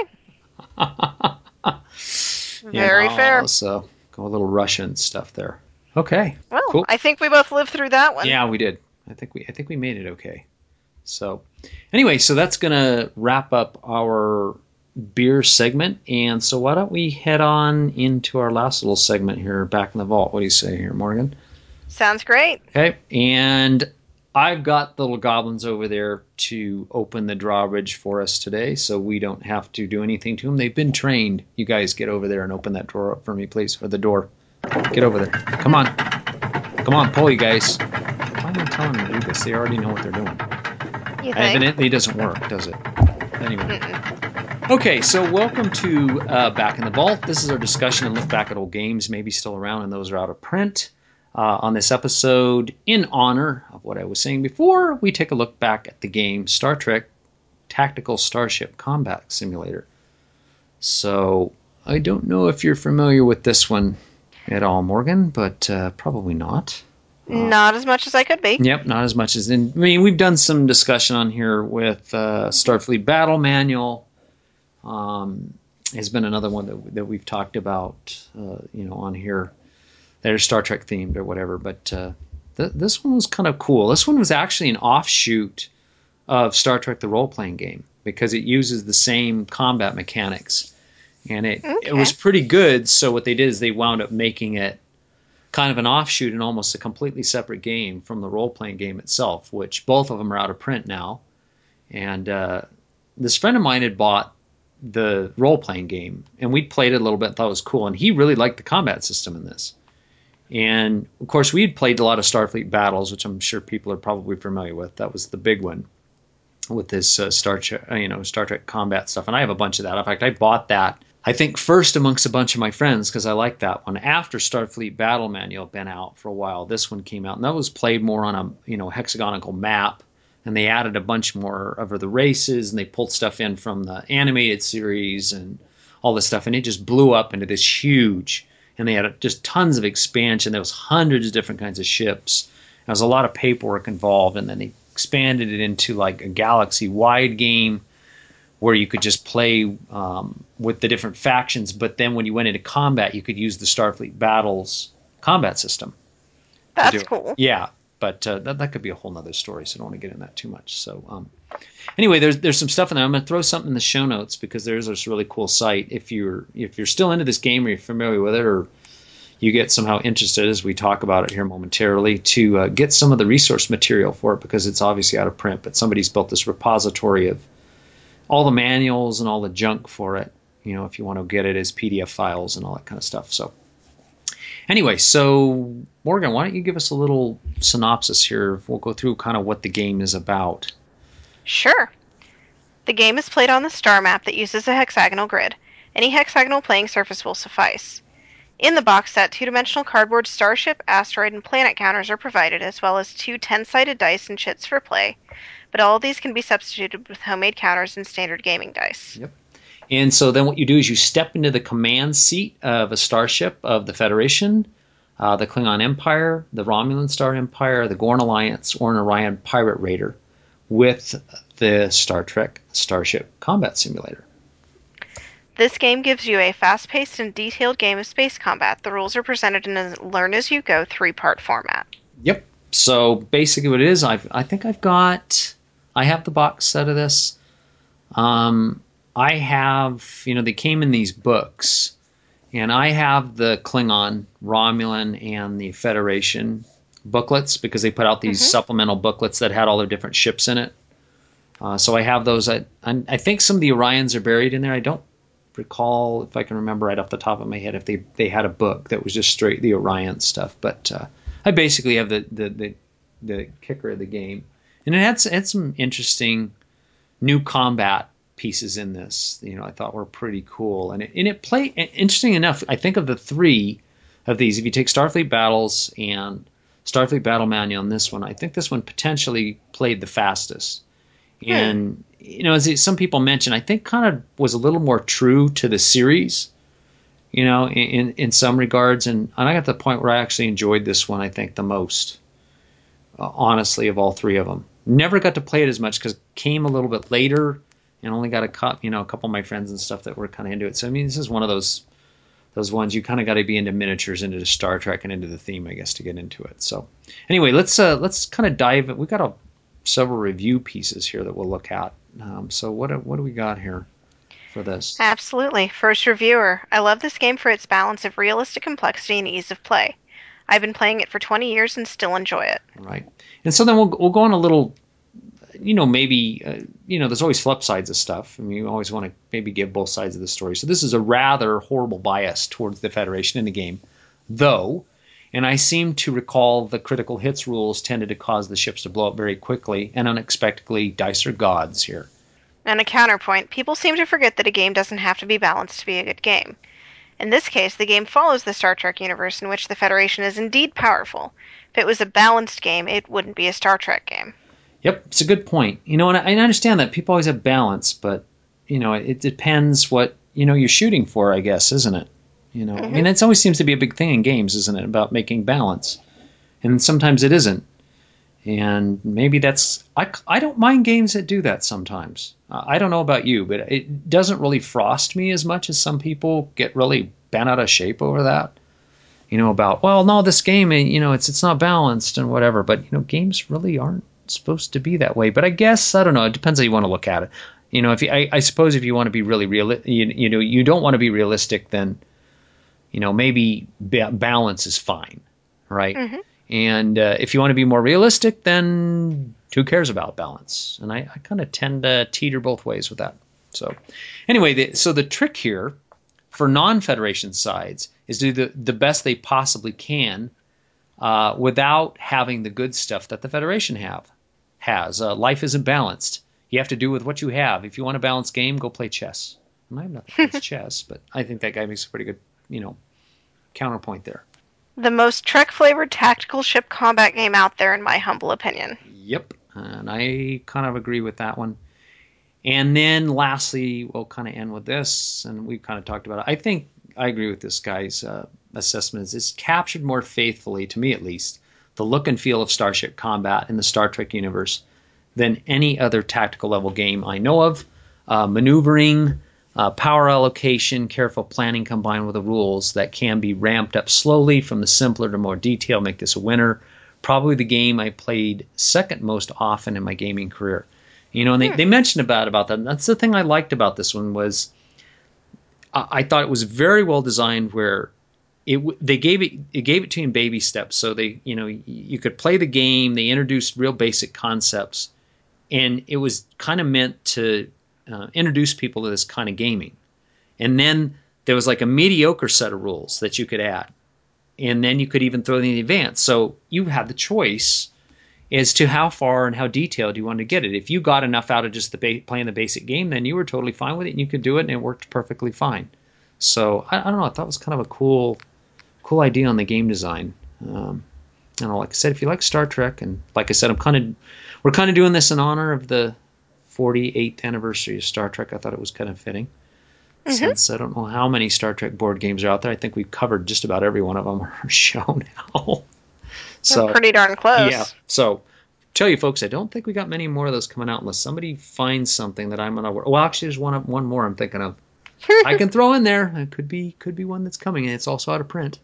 You Very know, fair. so go a little Russian stuff there. Okay. Well, Cool. I think we both lived through that one. Yeah, we did. I think we I think we made it okay. So anyway, so that's gonna wrap up our beer segment. And so why don't we head on into our last little segment here, back in the vault. What do you say here, Morgan? Sounds great. Okay. And I've got the little goblins over there to open the drawbridge for us today, so we don't have to do anything to them. They've been trained. You guys get over there and open that drawer up for me, please, or the door. Get over there. Come on. Come on, pull, you guys. Why am I telling them to do this? They already know what they're doing. You think? Evidently, it doesn't work, does it? Anyway. Mm-mm. Okay, so welcome to uh, Back in the Vault. This is our discussion and look back at old games, maybe still around, and those are out of print. Uh, on this episode, in honor of what I was saying before, we take a look back at the game Star Trek Tactical Starship Combat Simulator. So, I don't know if you're familiar with this one at all, Morgan, but uh, probably not. Not as much as I could be. Yep, not as much as in. I mean, we've done some discussion on here with uh, Starfleet Battle Manual. Um, has been another one that, that we've talked about, uh, you know, on here. They're Star Trek themed or whatever, but uh, th- this one was kind of cool. This one was actually an offshoot of Star Trek: The Role Playing Game because it uses the same combat mechanics, and it Okay. it was pretty good. So what they did is they wound up making it kind of an offshoot and almost a completely separate game from the role playing game itself, which both of them are out of print now. And uh, this friend of mine had bought the role playing game, and we played it a little bit and thought it was cool. And he really liked the combat system in this. And of course, we had played a lot of Starfleet battles, which I'm sure people are probably familiar with. That was the big one with this uh, Star Trek, you know, Star Trek combat stuff. And I have a bunch of that. In fact, I bought that, I think, first amongst a bunch of my friends because I liked that one. After Starfleet Battle Manual had been out for a while, this one came out, and that was played more on a you know hexagonal map. And they added a bunch more of the races, and they pulled stuff in from the animated series and all this stuff, and it just blew up into this huge. And they had just tons of expansion. There was hundreds of different kinds of ships. There was a lot of paperwork involved, and then they expanded it into like a galaxy-wide game where you could just play um, with the different factions. But then when you went into combat, you could use the Starfleet Battles combat system. That's cool. Yeah, but uh, that, that could be a whole nother story, so I don't want to get into that too much. So um, anyway, there's there's some stuff in there. I'm going to throw something in the show notes because there's this really cool site. If you're if you're still into this game or you're familiar with it, or you get somehow interested as we talk about it here momentarily, to uh, get some of the resource material for it because it's obviously out of print, but somebody's built this repository of all the manuals and all the junk for it, you know, if you want to get it as P D F files and all that kind of stuff. So anyway, so Morgan, why don't you give us a little synopsis here? We'll go through kind of what the game is about. Sure. The game is played on the star map that uses a hexagonal grid. Any hexagonal playing surface will suffice. In the box set, two-dimensional cardboard starship, asteroid, and planet counters are provided, as well as two ten-sided dice and chits for play. But all of these can be substituted with homemade counters and standard gaming dice. Yep. And so then what you do is you step into the command seat of a starship of the Federation, uh, the Klingon Empire, the Romulan Star Empire, the Gorn Alliance, or an Orion Pirate Raider with the Star Trek Starship Combat Simulator. This game gives you a fast-paced and detailed game of space combat. The rules are presented in a learn-as-you-go three-part format. Yep. So basically what it is, I've, I think I've got, I have the box set of this. Um, I have, you know, they came in these books, and I have the Klingon, Romulan, and the Federation booklets because they put out these Mhm. supplemental booklets that had all their different ships in it. Uh, so I have those. I, I I think some of the Orions are buried in there. I don't recall if I can remember right off the top of my head if they, they had a book that was just straight the Orion stuff. But uh, I basically have the, the, the, the kicker of the game. And it had, had some interesting new combat pieces in this, you know, I thought were pretty cool. And it, and it played, interesting enough, I think of the three of these, if you take Starfleet Battles and Starfleet Battle Manual and this one, I think this one potentially played the fastest. Hmm. And, you know, as it, some people mentioned, I think kind of was a little more true to the series, you know, in, in some regards. And, and I got to the point where I actually enjoyed this one, I think, the most, uh, honestly, of all three of them. Never got to play it as much because it came a little bit later and only got a cup, you know, a couple of my friends and stuff that were kind of into it. So, I mean, this is one of those those ones you kind of got to be into miniatures, into the Star Trek, and into the theme, I guess, to get into it. So, anyway, let's uh, let's kind of dive. We got a, several review pieces here that we'll look at. Um, so, what what do we got here for this? Absolutely. First reviewer. I love this game for its balance of realistic complexity and ease of play. I've been playing it for twenty years and still enjoy it. Right, and so then we'll we'll go on a little. You know, maybe, uh, you know, there's always flip sides of stuff. I mean, you always want to maybe give both sides of the story. So this is a rather horrible bias towards the Federation in the game, though, and I seem to recall the critical hits rules tended to cause the ships to blow up very quickly and unexpectedly. Dice are gods here. And a counterpoint. People seem to forget that a game doesn't have to be balanced to be a good game. In this case, the game follows the Star Trek universe in which the Federation is indeed powerful. If it was a balanced game, it wouldn't be a Star Trek game. Yep, it's a good point. You know, and I, I understand that people always have balance, but, you know, it, it depends what, you know, you're shooting for, I guess, isn't it? You know, I Mm-hmm. mean, it always seems to be a big thing in games, isn't it, about making balance? And sometimes it isn't. And maybe that's, I, I don't mind games that do that sometimes. Uh, I don't know about you, but it doesn't really frost me as much as some people get really bent out of shape over that. You know, about, well, no, this game, you know, it's it's not balanced and whatever. But, you know, games really aren't supposed to be that way. But I guess, I don't know, it depends how you want to look at it. You know, if you, I, I suppose if you want to be really real, you, you know, you don't want to be realistic, then, you know, maybe ba- balance is fine, right? Mm-hmm. And uh, if you want to be more realistic, then who cares about balance? And I, I kind of tend to teeter both ways with that. So anyway, the, so the trick here for non-Federation sides is to do the, the best they possibly can uh, without having the good stuff that the Federation have has. Uh, life isn't balanced. You have to do with what you have. If you want a balanced game, go play chess. And I have nothing against chess, but I think that guy makes a pretty good, you know, counterpoint there. The most Trek-flavored tactical ship combat game out there, in my humble opinion. Yep, and I kind of agree with that one. And then lastly, we'll kind of end with this, and we've kind of talked about it. I think I agree with this guy's uh, assessment. Is it's captured more faithfully, to me at least, the look and feel of starship combat in the Star Trek universe than any other tactical level game I know of. Uh, maneuvering, uh, power allocation, careful planning combined with the rules that can be ramped up slowly from the simpler to more detailed make this a winner. Probably the game I played second most often in my gaming career. You know, and they, Hmm. they mentioned about about that. And that's the thing I liked about this one was I, I thought it was very well designed. Where it they gave it it gave it to you in baby steps. So they you know you could play the game. They introduced real basic concepts, and it was kind of meant to uh, introduce people to this kind of gaming. And then there was like a mediocre set of rules that you could add, and then you could even throw in the advanced. So you had the choice as to how far and how detailed you wanted to get it. If you got enough out of just the ba- playing the basic game, then you were totally fine with it, and you could do it, and it worked perfectly fine. So I, I don't know. I thought it was kind of a cool, cool idea on the game design. Um, I don't know. Like I said, if you like Star Trek, and like I said, I'm kind of, we're kind of doing this in honor of the forty-eighth anniversary of Star Trek. I thought it was kind of fitting. Mm-hmm. Since I don't know how many Star Trek board games are out there, I think we've covered just about every one of them on our show now. So We're pretty darn close. yeah. So tell you folks, I don't think we got many more of those coming out unless somebody finds something that I'm unaware. Well, actually, there's one one more I'm thinking of. I can throw in there. It could be could be one that's coming, and it's also out of print.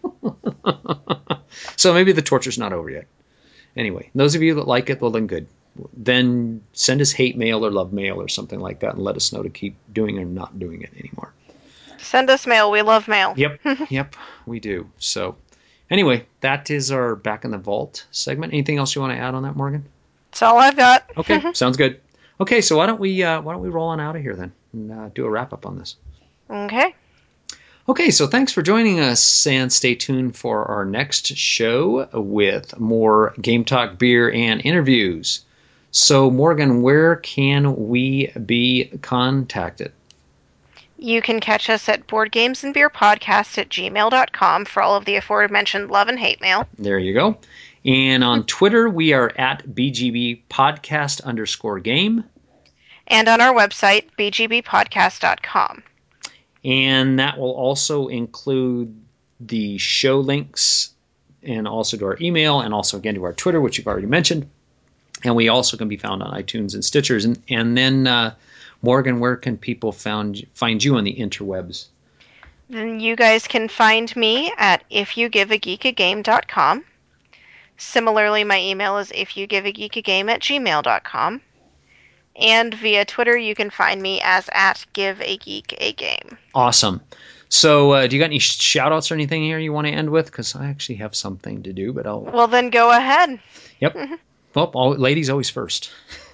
So maybe the torture's not over yet. Anyway, those of you that like it, well, then good. Then send us hate mail or love mail or something like that and let us know to keep doing or not doing it anymore. Send us mail. We love mail. Yep, yep, we do. So anyway, that is our Back in the Vault segment. Anything else you want to add on that, Morgan? That's all I've got. Okay, sounds good. Okay, so why don't we uh, why don't we roll on out of here then and uh, do a wrap up on this? Okay. Okay, so thanks for joining us, and stay tuned for our next show with more Game Talk, beer, and interviews. So, Morgan, where can we be contacted? You can catch us at Board Games and Beer Podcast at gmail dot com for all of the aforementioned love and hate mail. There you go. And on Twitter, we are at B G B podcast underscore game. And on our website, b g b podcast dot com. And that will also include the show links and also to our email and also again to our Twitter, which you've already mentioned. And we also can be found on iTunes and Stitchers. And, and then, uh, Morgan, where can people found, find you on the interwebs? Then you guys can find me at if you give a geek a game dot com. Similarly, my email is if you give a geek a game at gmail dot com. And via Twitter, you can find me as at giveageekagame. Awesome. So, uh, do you got any shout outs or anything here you want to end with? Because I actually have something to do, but I'll. Well, then go ahead. Yep. Well, all, ladies always first.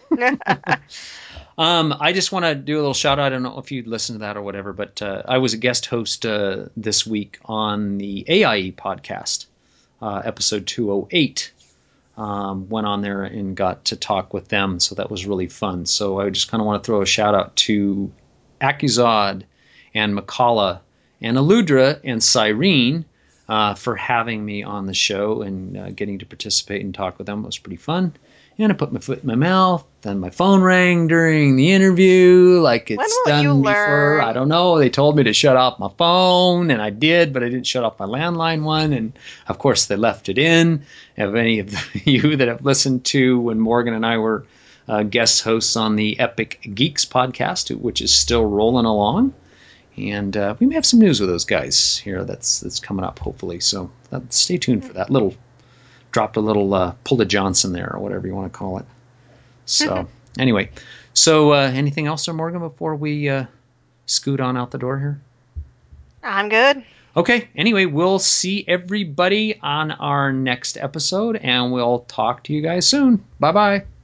um, I just want to do a little shout out. I don't know if you listened to that or whatever, but uh, I was a guest host uh, this week on the A I E podcast, uh, episode two oh eight. Um, went on there and got to talk with them, so that was really fun. So I just kind of want to throw a shout out to Akuzod and McCullough and Aludra and Cyrene uh, for having me on the show and uh, getting to participate and talk with them. It was pretty fun. And I put my foot in my mouth, then my phone rang during the interview, like it's When will done you before. learn? I don't know. They told me to shut off my phone, and I did, but I didn't shut off my landline one. And of course, they left it in. Have any of you that have listened to when Morgan and I were uh, guest hosts on the Epic Geeks podcast, which is still rolling along, and uh, we may have some news with those guys here that's that's coming up, hopefully. So uh, stay tuned for that little. Dropped a little uh, pull a Johnson there, or whatever you want to call it. So anyway, so uh, anything else there, Morgan, before we uh, scoot on out the door here? I'm good. Okay, anyway, we'll see everybody on our next episode, and we'll talk to you guys soon. Bye-bye.